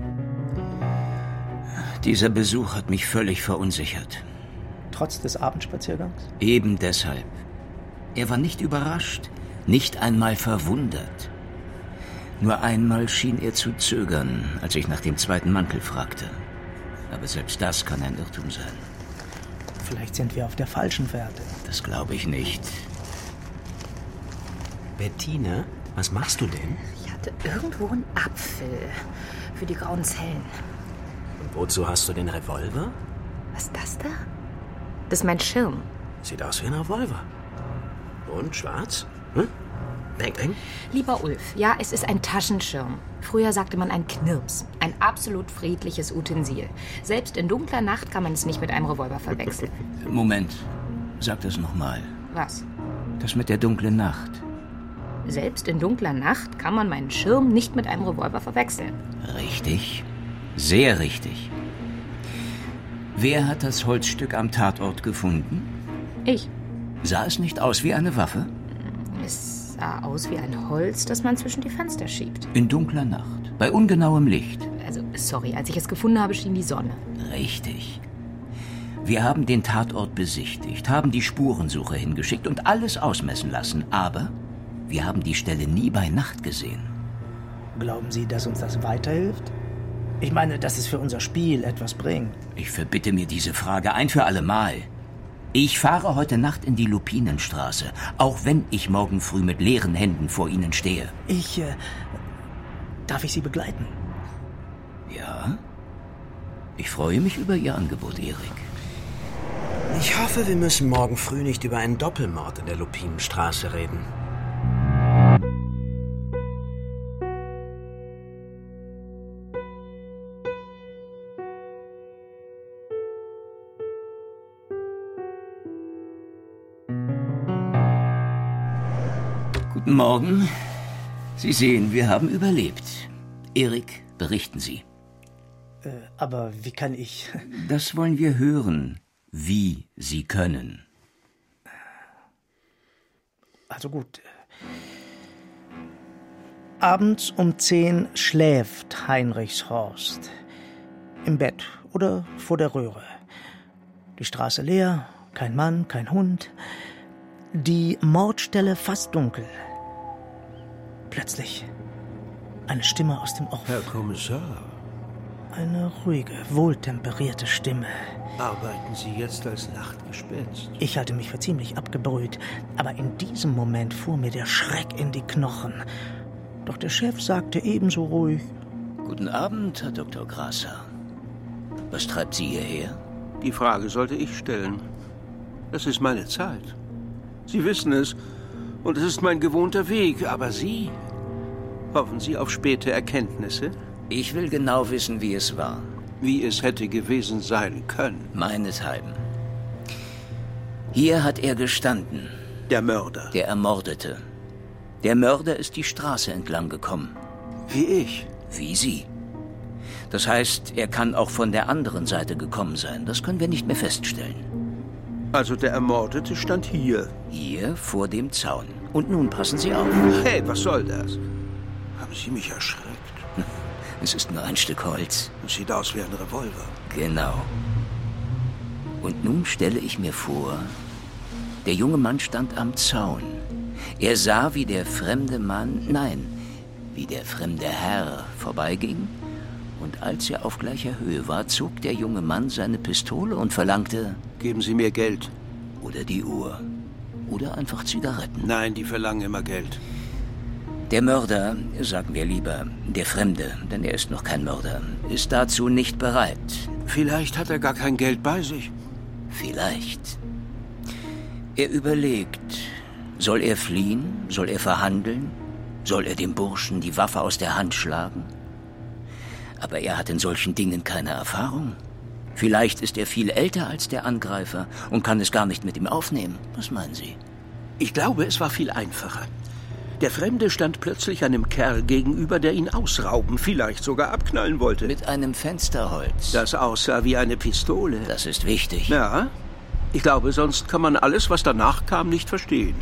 Dieser Besuch hat mich völlig verunsichert. Trotz des Abendspaziergangs? Eben deshalb. Er war nicht überrascht, nicht einmal verwundert. Nur einmal schien er zu zögern, als ich nach dem zweiten Mantel fragte. Aber selbst das kann ein Irrtum sein. Vielleicht sind wir auf der falschen Fährte. Das glaube ich nicht. Bettine, was machst du denn? Ich hatte irgendwo einen Apfel für die grauen Zellen. Und wozu hast du den Revolver? Was ist das da? Das ist mein Schirm. Sieht aus wie ein Revolver. Und schwarz? Hm? Bang, bang. Lieber Ulf, ja, es ist ein Taschenschirm. Früher sagte man ein Knirps. Ein absolut friedliches Utensil. Selbst in dunkler Nacht kann man es nicht mit einem Revolver verwechseln. Moment, sag das nochmal. Was? Das mit der dunklen Nacht. Selbst in dunkler Nacht kann man meinen Schirm nicht mit einem Revolver verwechseln. Richtig. Sehr richtig. Wer hat das Holzstück am Tatort gefunden? Ich. Sah es nicht aus wie eine Waffe? Es sah aus wie ein Holz, das man zwischen die Fenster schiebt. In dunkler Nacht, bei ungenauem Licht. Also, sorry, als ich es gefunden habe, schien die Sonne. Richtig. Wir haben den Tatort besichtigt, haben die Spurensuche hingeschickt und alles ausmessen lassen, aber wir haben die Stelle nie bei Nacht gesehen. Glauben Sie, dass uns das weiterhilft? Ich meine, dass es für unser Spiel etwas bringt. Ich verbitte mir diese Frage ein für alle Mal. Ich fahre heute Nacht in die Lupinenstraße, auch wenn ich morgen früh mit leeren Händen vor Ihnen stehe. Ich, äh, darf ich Sie begleiten? Ja? Ich freue mich über Ihr Angebot, Erik. Ich hoffe, wir müssen morgen früh nicht über einen Doppelmord in der Lupinenstraße reden. Guten Morgen. Sie sehen, wir haben überlebt. Erik, berichten Sie. Äh, aber wie kann ich... Das wollen wir hören, wie Sie können. Also gut. Abends um zehn schläft Heinrichshorst. Im Bett oder vor der Röhre. Die Straße leer, kein Mann, kein Hund. Die Mordstelle fast dunkel. Plötzlich eine Stimme aus dem Off. Herr Kommissar. Eine ruhige, wohltemperierte Stimme. Arbeiten Sie jetzt als Nachtgespenst? Ich halte mich für ziemlich abgebrüht, aber in diesem Moment fuhr mir der Schreck in die Knochen. Doch der Chef sagte ebenso ruhig: Guten Abend, Herr Doktor Grasser. Was treibt Sie hierher? Die Frage sollte ich stellen. Das ist meine Zeit. Sie wissen es, und es ist mein gewohnter Weg, aber Sie? Hoffen Sie auf späte Erkenntnisse? Ich will genau wissen, wie es war. Wie es hätte gewesen sein können. Meinethalben. Hier hat er gestanden. Der Mörder. Der Ermordete. Der Mörder ist die Straße entlang gekommen. Wie ich? Wie Sie. Das heißt, er kann auch von der anderen Seite gekommen sein. Das können wir nicht mehr feststellen. Also der Ermordete stand hier. Hier vor dem Zaun. Und nun passen Sie auf. Hey, was soll das? Haben Sie mich erschreckt? Es ist nur ein Stück Holz. Es sieht aus wie ein Revolver. Genau. Und nun stelle ich mir vor, der junge Mann stand am Zaun. Er sah, wie der fremde Mann, nein, wie der fremde Herr vorbeiging. Und als er auf gleicher Höhe war, zog der junge Mann seine Pistole und verlangte... Geben Sie mir Geld. Oder die Uhr. Oder einfach Zigaretten. Nein, die verlangen immer Geld. Der Mörder, sagen wir lieber, der Fremde, denn er ist noch kein Mörder, ist dazu nicht bereit. Vielleicht hat er gar kein Geld bei sich. Vielleicht. Er überlegt, soll er fliehen, soll er verhandeln, soll er dem Burschen die Waffe aus der Hand schlagen? Aber er hat in solchen Dingen keine Erfahrung. Vielleicht ist er viel älter als der Angreifer und kann es gar nicht mit ihm aufnehmen. Was meinen Sie? Ich glaube, es war viel einfacher. Der Fremde stand plötzlich einem Kerl gegenüber, der ihn ausrauben, vielleicht sogar abknallen wollte. Mit einem Fensterholz. Das aussah wie eine Pistole. Das ist wichtig. Ja, ich glaube, sonst kann man alles, was danach kam, nicht verstehen.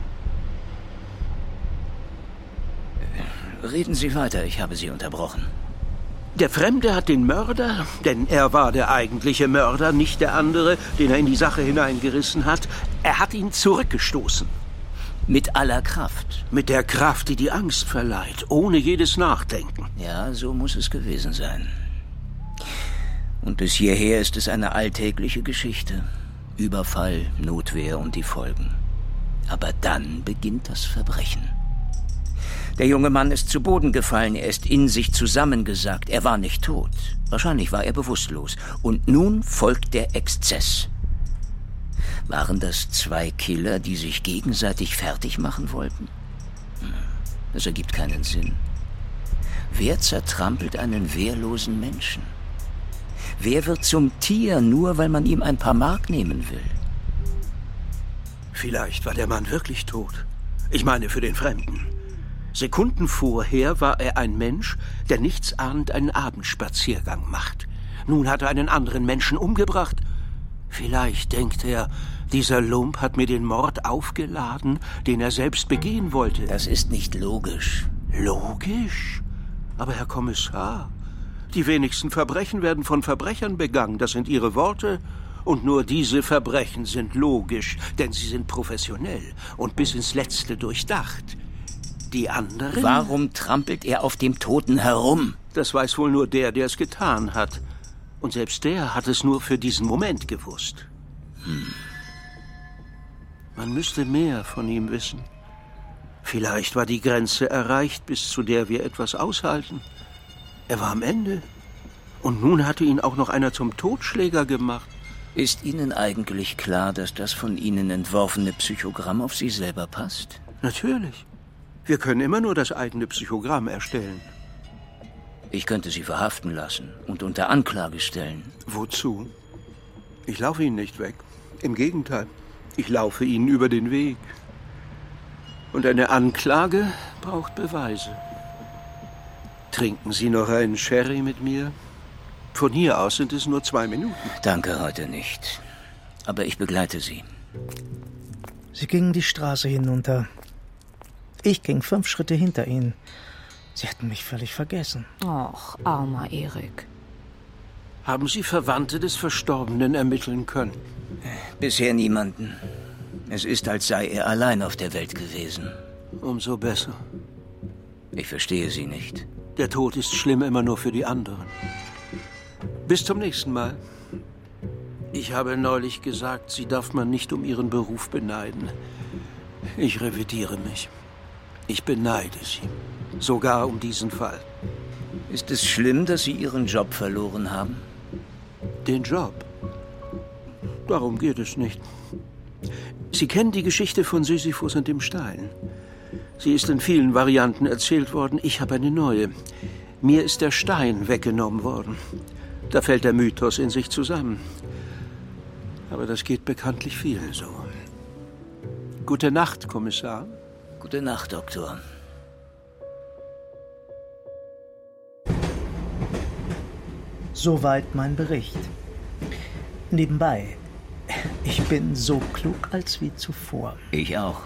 Reden Sie weiter, ich habe Sie unterbrochen. Der Fremde hat den Mörder, denn er war der eigentliche Mörder, nicht der andere, den er in die Sache hineingerissen hat. Er hat ihn zurückgestoßen. Mit aller Kraft. Mit der Kraft, die die Angst verleiht, ohne jedes Nachdenken. Ja, so muss es gewesen sein. Und bis hierher ist es eine alltägliche Geschichte. Überfall, Notwehr und die Folgen. Aber dann beginnt das Verbrechen. Der junge Mann ist zu Boden gefallen, er ist in sich zusammengesackt, er war nicht tot. Wahrscheinlich war er bewusstlos. Und nun folgt der Exzess. Waren das zwei Killer, die sich gegenseitig fertig machen wollten? Das ergibt keinen Sinn. Wer zertrampelt einen wehrlosen Menschen? Wer wird zum Tier, nur weil man ihm ein paar Mark nehmen will? Vielleicht war der Mann wirklich tot. Ich meine für den Fremden. Sekunden vorher war er ein Mensch, der nichtsahnend einen Abendspaziergang macht. Nun hat er einen anderen Menschen umgebracht Vielleicht denkt er, dieser Lump hat mir den Mord aufgeladen, den er selbst begehen wollte. Das ist nicht logisch. Logisch? Aber Herr Kommissar, die wenigsten Verbrechen werden von Verbrechern begangen. Das sind Ihre Worte. Und nur diese Verbrechen sind logisch, denn sie sind professionell und bis ins Letzte durchdacht. Die anderen... Warum trampelt er auf dem Toten herum? Das weiß wohl nur der, der es getan hat. Und selbst der hat es nur für diesen Moment gewusst. Hm. Man müsste mehr von ihm wissen. Vielleicht war die Grenze erreicht, bis zu der wir etwas aushalten. Er war am Ende. Und nun hatte ihn auch noch einer zum Totschläger gemacht. Ist Ihnen eigentlich klar, dass das von Ihnen entworfene Psychogramm auf Sie selber passt? Natürlich. Wir können immer nur das eigene Psychogramm erstellen. Ich könnte Sie verhaften lassen und unter Anklage stellen. Wozu? Ich laufe Ihnen nicht weg. Im Gegenteil, ich laufe Ihnen über den Weg. Und eine Anklage braucht Beweise. Trinken Sie noch einen Sherry mit mir? Von hier aus sind es nur zwei Minuten. Danke, heute nicht. Aber ich begleite Sie. Sie gingen die Straße hinunter. Ich ging fünf Schritte hinter ihnen. Sie hatten mich völlig vergessen. Och, armer Erik. Haben Sie Verwandte des Verstorbenen ermitteln können? Bisher niemanden. Es ist, als sei er allein auf der Welt gewesen. Umso besser. Ich verstehe Sie nicht. Der Tod ist schlimm immer nur für die anderen. Bis zum nächsten Mal. Ich habe neulich gesagt, Sie darf man nicht um Ihren Beruf beneiden. Ich revidiere mich. Ich beneide Sie. Sogar um diesen Fall. Ist es schlimm, dass Sie Ihren Job verloren haben? Den Job? Darum geht es nicht. Sie kennen die Geschichte von Sisyphus und dem Stein. Sie ist in vielen Varianten erzählt worden. Ich habe eine neue. Mir ist der Stein weggenommen worden. Da fällt der Mythos in sich zusammen. Aber das geht bekanntlich vielen so. Gute Nacht, Kommissar. Gute Nacht, Doktor. Soweit mein Bericht. Nebenbei, ich bin so klug als wie zuvor. Ich auch.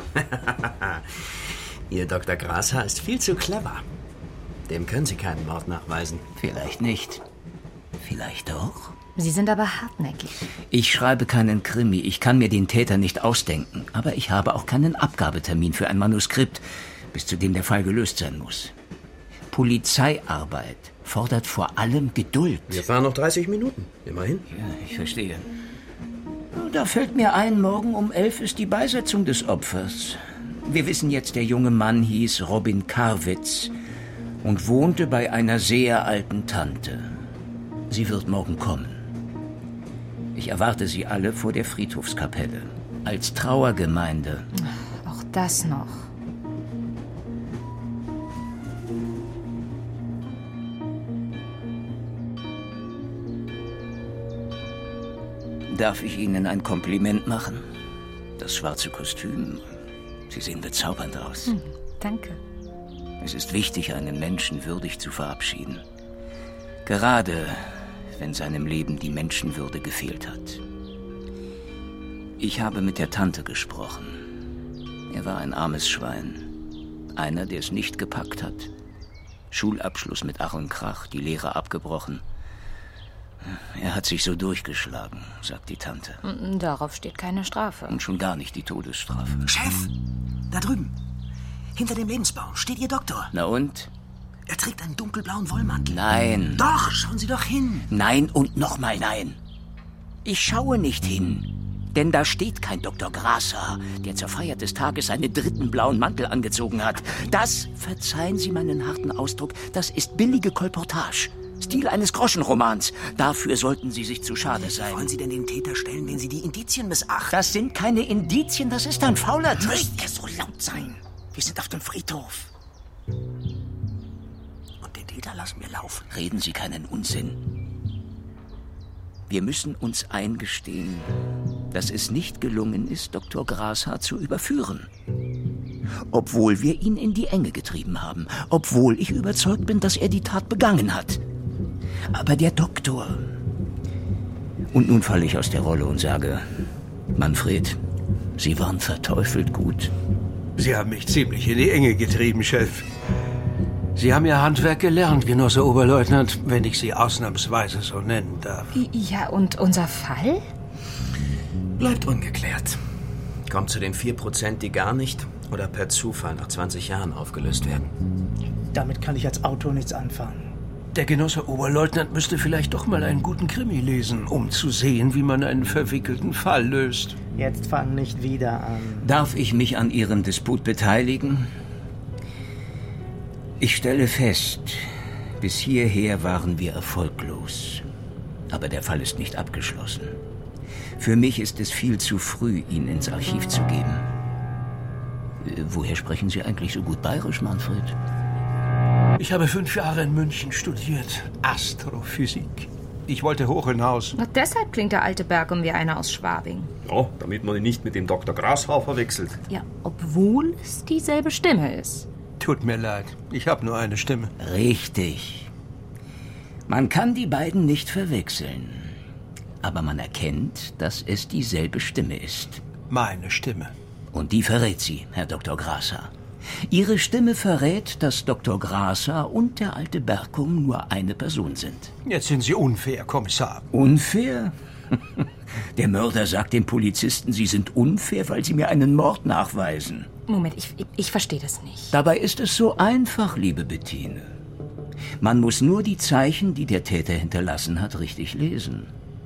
Ihr Doktor Grashaar ist viel zu clever. Dem können Sie keinen Mord nachweisen. Vielleicht nicht. Vielleicht doch. Sie sind aber hartnäckig. Ich schreibe keinen Krimi. Ich kann mir den Täter nicht ausdenken. Aber ich habe auch keinen Abgabetermin für ein Manuskript, bis zu dem der Fall gelöst sein muss. Polizeiarbeit fordert vor allem Geduld. Wir fahren noch dreißig Minuten, immerhin. Ja, ich verstehe. Da fällt mir ein, morgen um elf ist die Beisetzung des Opfers. Wir wissen jetzt, der junge Mann hieß Robin Karwitz und wohnte bei einer sehr alten Tante. Sie wird morgen kommen. Ich erwarte Sie alle vor der Friedhofskapelle. Als Trauergemeinde. Auch das noch. Darf ich Ihnen ein Kompliment machen? Das schwarze Kostüm. Sie sehen bezaubernd aus. Hm, danke. Es ist wichtig, einen Menschen würdig zu verabschieden. Gerade wenn seinem Leben die Menschenwürde gefehlt hat. Ich habe mit der Tante gesprochen. Er war ein armes Schwein. Einer, der es nicht gepackt hat. Schulabschluss mit Ach und Krach, die Lehre abgebrochen. Er hat sich so durchgeschlagen, sagt die Tante. Darauf steht keine Strafe. Und schon gar nicht die Todesstrafe. Chef, da drüben, hinter dem Lebensbaum, steht Ihr Doktor. Na und? Er trägt einen dunkelblauen Wollmantel. Nein. Doch, schauen Sie doch hin. Nein und nochmal nein. Ich schaue nicht hin. Denn da steht kein Doktor Grashaar, der zur Feier des Tages seinen dritten blauen Mantel angezogen hat. Das, verzeihen Sie meinen harten Ausdruck, das ist billige Kolportage. Stil eines Groschenromans. Dafür sollten Sie sich zu schade sein. Wie wollen Sie denn den Täter stellen, wenn Sie die Indizien missachten? Das sind keine Indizien, das ist ein fauler Trick. Müsst ihr so laut sein? Wir sind auf dem Friedhof. Und den Täter lassen wir laufen. Reden Sie keinen Unsinn. Wir müssen uns eingestehen, dass es nicht gelungen ist, Doktor Grashaar zu überführen. Obwohl wir ihn in die Enge getrieben haben. Obwohl ich überzeugt bin, dass er die Tat begangen hat. Aber der Doktor... Und nun falle ich aus der Rolle und sage, Manfred, Sie waren verteufelt gut. Sie haben mich ziemlich in die Enge getrieben, Chef. Sie haben Ihr Handwerk gelernt, Genosse Oberleutnant, wenn ich Sie ausnahmsweise so nennen darf. Ja, und unser Fall? Bleibt ungeklärt. Kommt zu den vier Prozent, die gar nicht oder per Zufall nach zwanzig Jahren aufgelöst werden. Damit kann ich als Autor nichts anfangen. Der Genosse Oberleutnant müsste vielleicht doch mal einen guten Krimi lesen, um zu sehen, wie man einen verwickelten Fall löst. Jetzt fang nicht wieder an. Darf ich mich an Ihrem Disput beteiligen? Ich stelle fest, bis hierher waren wir erfolglos. Aber der Fall ist nicht abgeschlossen. Für mich ist es viel zu früh, ihn ins Archiv zu geben. Woher sprechen Sie eigentlich so gut Bayerisch, Manfred? Ich habe fünf Jahre in München studiert. Astrophysik. Ich wollte hoch hinaus. Na, deshalb klingt der alte Berkum wie einer aus Schwabing. Ja, damit man ihn nicht mit dem Doktor Grashaar verwechselt. Ja, obwohl es dieselbe Stimme ist. Tut mir leid, ich habe nur eine Stimme. Richtig. Man kann die beiden nicht verwechseln. Aber man erkennt, dass es dieselbe Stimme ist. Meine Stimme. Und die verrät Sie, Herr Doktor Grashaar. Ihre Stimme verrät, dass Doktor Grashaar und der alte Berkum nur eine Person sind. Jetzt sind Sie unfair, Kommissar. Unfair? Der Mörder sagt den Polizisten, sie sind unfair, weil sie mir einen Mord nachweisen. Moment, ich, ich, ich verstehe das nicht. Dabei ist es so einfach, liebe Bettine. Man muss nur die Zeichen, die der Täter hinterlassen hat, richtig lesen.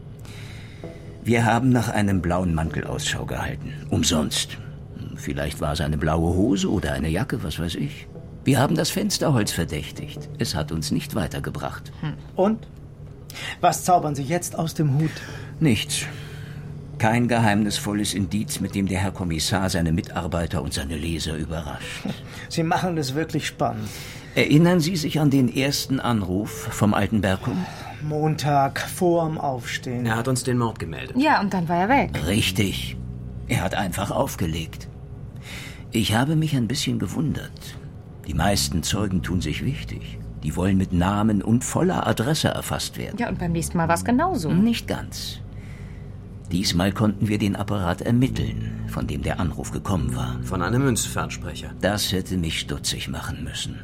Wir haben nach einem blauen Mantel Ausschau gehalten. Umsonst. Vielleicht war es eine blaue Hose oder eine Jacke, was weiß ich. Wir haben das Fensterholz verdächtigt. Es hat uns nicht weitergebracht. Hm. Und? Was zaubern Sie jetzt aus dem Hut? Nichts. Kein geheimnisvolles Indiz, mit dem der Herr Kommissar seine Mitarbeiter und seine Leser überrascht. Sie machen es wirklich spannend. Erinnern Sie sich an den ersten Anruf vom alten Berkum? Montag, vorm Aufstehen. Er hat uns den Mord gemeldet. Ja, und dann war er weg. Richtig. Er hat einfach aufgelegt. Ich habe mich ein bisschen gewundert. Die meisten Zeugen tun sich wichtig. Die wollen mit Namen und voller Adresse erfasst werden. Ja, und beim nächsten Mal war es genauso. Nicht ganz. Diesmal konnten wir den Apparat ermitteln, von dem der Anruf gekommen war. Von einem Münzfernsprecher. Das hätte mich stutzig machen müssen.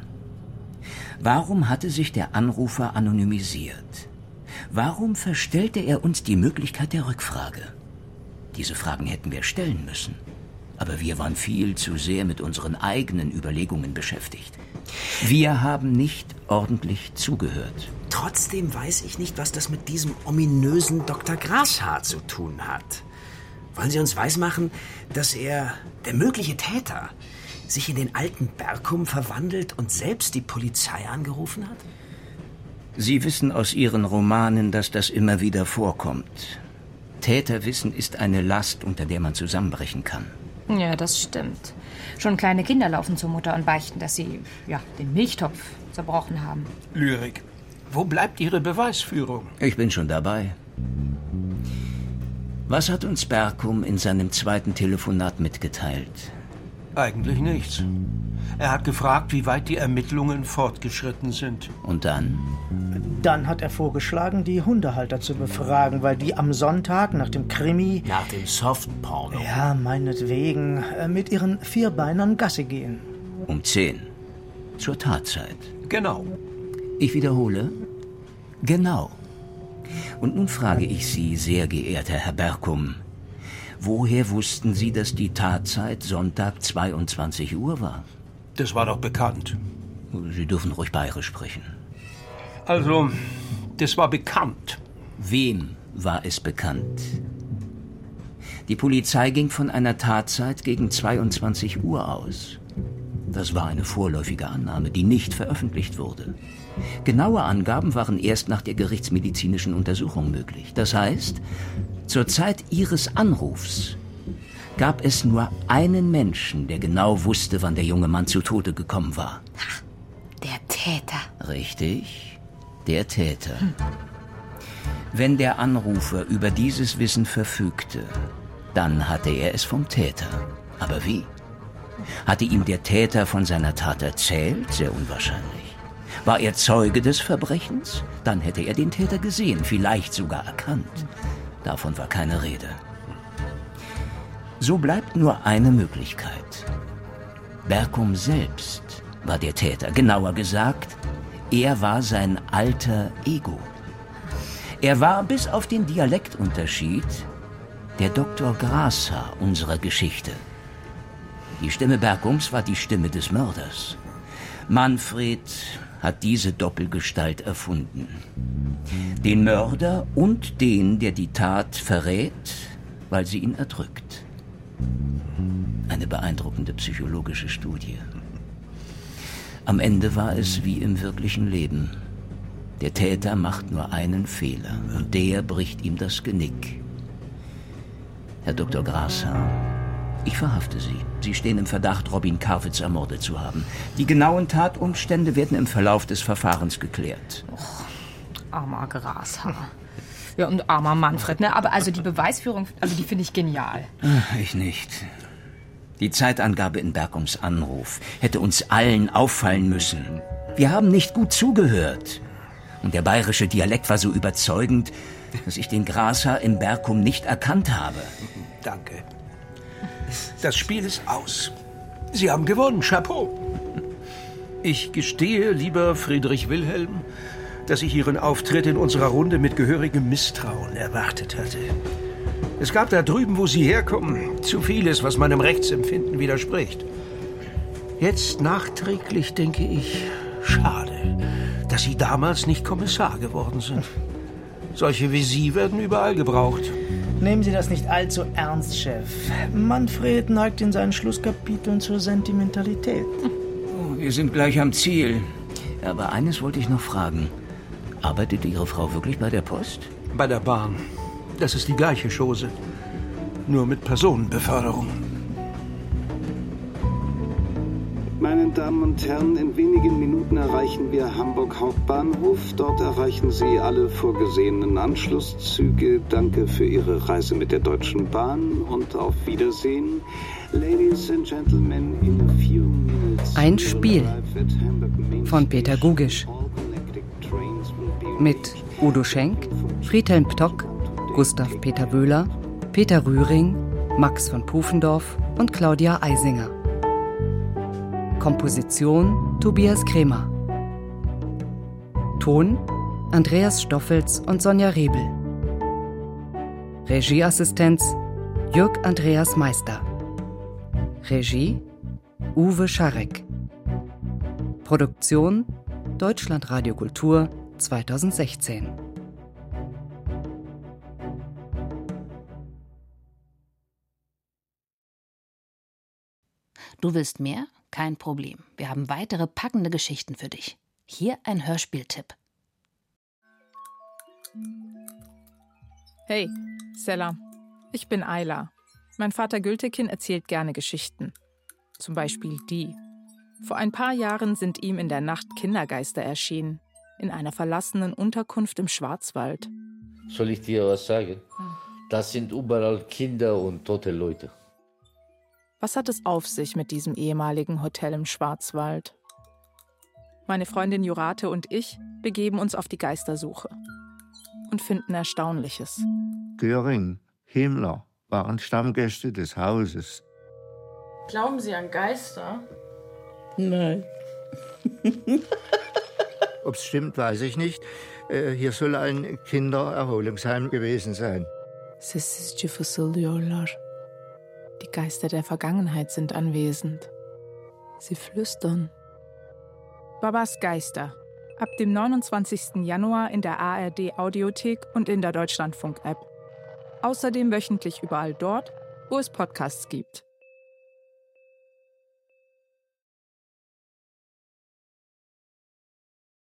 Warum hatte sich der Anrufer anonymisiert? Warum verstellte er uns die Möglichkeit der Rückfrage? Diese Fragen hätten wir stellen müssen. Aber wir waren viel zu sehr mit unseren eigenen Überlegungen beschäftigt. Wir haben nicht ordentlich zugehört. Trotzdem weiß ich nicht, was das mit diesem ominösen Doktor Grashaar zu tun hat. Wollen Sie uns weismachen, dass er, der mögliche Täter, sich in den alten Berkum verwandelt und selbst die Polizei angerufen hat? Sie wissen aus Ihren Romanen, dass das immer wieder vorkommt. Täterwissen ist eine Last, unter der man zusammenbrechen kann. Ja, das stimmt. Schon kleine Kinder laufen zur Mutter und beichten, dass sie, ja, den Milchtopf zerbrochen haben. Lyrik, wo bleibt Ihre Beweisführung? Ich bin schon dabei. Was hat uns Berkum in seinem zweiten Telefonat mitgeteilt? Eigentlich nichts. Er hat gefragt, wie weit die Ermittlungen fortgeschritten sind. Und dann? Dann hat er vorgeschlagen, die Hundehalter zu befragen, weil die am Sonntag nach dem Krimi... Nach dem Softporno. Ja, meinetwegen. Mit ihren Vierbeinern Gassi gehen. Um zehn. Zur Tatzeit. Genau. Ich wiederhole. Genau. Und nun frage ich Sie, sehr geehrter Herr Berkum, woher wussten Sie, dass die Tatzeit Sonntag zweiundzwanzig Uhr war? Das war doch bekannt. Sie dürfen ruhig bayerisch sprechen. Also, das war bekannt. Wem war es bekannt? Die Polizei ging von einer Tatzeit gegen zweiundzwanzig Uhr aus. Das war eine vorläufige Annahme, die nicht veröffentlicht wurde. Genaue Angaben waren erst nach der gerichtsmedizinischen Untersuchung möglich. Das heißt, zur Zeit Ihres Anrufs gab es nur einen Menschen, der genau wusste, wann der junge Mann zu Tode gekommen war. Der Täter. Richtig, der Täter. Hm. Wenn der Anrufer über dieses Wissen verfügte, dann hatte er es vom Täter. Aber wie? Hatte ihm der Täter von seiner Tat erzählt? Sehr unwahrscheinlich. War er Zeuge des Verbrechens? Dann hätte er den Täter gesehen, vielleicht sogar erkannt. Davon war keine Rede. So bleibt nur eine Möglichkeit. Bergum selbst war der Täter. Genauer gesagt, er war sein alter Ego. Er war bis auf den Dialektunterschied der Doktor Grashaar unserer Geschichte. Die Stimme Bergums war die Stimme des Mörders. Manfred hat diese Doppelgestalt erfunden. Den Mörder und den, der die Tat verrät, weil sie ihn erdrückt. Eine beeindruckende psychologische Studie. Am Ende war es wie im wirklichen Leben. Der Täter macht nur einen Fehler und der bricht ihm das Genick. Herr Doktor Grashaar, ich verhafte Sie. Sie stehen im Verdacht, Robin Karwitz ermordet zu haben. Die genauen Tatumstände werden im Verlauf des Verfahrens geklärt. Och, armer Grashaar. Ja, und armer Manfred, ne? Aber also die Beweisführung, also die finde ich genial. Ach, ich nicht. Die Zeitangabe in Bergums Anruf hätte uns allen auffallen müssen. Wir haben nicht gut zugehört. Und der bayerische Dialekt war so überzeugend, dass ich den Grashaar im Bergum nicht erkannt habe. Danke. Das Spiel ist aus. Sie haben gewonnen. Chapeau. Ich gestehe, lieber Friedrich Wilhelm, dass ich Ihren Auftritt in unserer Runde mit gehörigem Misstrauen erwartet hatte. Es gab da drüben, wo Sie herkommen, zu vieles, was meinem Rechtsempfinden widerspricht. Jetzt nachträglich denke ich, schade, dass Sie damals nicht Kommissar geworden sind. Solche wie Sie werden überall gebraucht. Nehmen Sie das nicht allzu ernst, Chef. Manfred neigt in seinen Schlusskapiteln zur Sentimentalität. Oh, wir sind gleich am Ziel. Aber eines wollte ich noch fragen. Arbeitet Ihre Frau wirklich bei der Post? Bei der Bahn. Das ist die gleiche Chose. Nur mit Personenbeförderung. Meine Damen und Herren, in wenigen Minuten erreichen wir Hamburg Hauptbahnhof. Dort erreichen Sie alle vorgesehenen Anschlusszüge. Danke für Ihre Reise mit der Deutschen Bahn und auf Wiedersehen. Ladies and Gentlemen, in a few minutes... Ein Spiel von Peter Gugisch. Mit Udo Schenk, Friedhelm Ptock, Gustav Peter Böhler, Peter Rühring, Max von Pufendorf und Claudia Eisinger. Komposition Tobias Kremer. Ton Andreas Stoffels und Sonja Rebel. Regieassistenz Jörg Andreas Meister. Regie Uwe Scharek. Produktion Deutschlandradio Kultur zweitausendsechzehn. Du willst mehr? Kein Problem. Wir haben weitere packende Geschichten für dich. Hier ein Hörspieltipp. Hey, Selam. Ich bin Ayla. Mein Vater Gültekin erzählt gerne Geschichten. Zum Beispiel die. Vor ein paar Jahren sind ihm in der Nacht Kindergeister erschienen. In einer verlassenen Unterkunft im Schwarzwald. Soll ich dir was sagen? Das sind überall Kinder und tote Leute. Was hat es auf sich mit diesem ehemaligen Hotel im Schwarzwald? Meine Freundin Jurate und ich begeben uns auf die Geistersuche und finden Erstaunliches. Göring, Himmler waren Stammgäste des Hauses. Glauben Sie an Geister? Nein. Ob es stimmt, weiß ich nicht. Äh, hier soll ein Kindererholungsheim gewesen sein. Sessizce fısıldıyorlar. Die Geister der Vergangenheit sind anwesend. Sie flüstern. Babas Geister. Ab dem neunundzwanzigsten Januar in der A R D-Audiothek und in der Deutschlandfunk-App. Außerdem wöchentlich überall dort, wo es Podcasts gibt.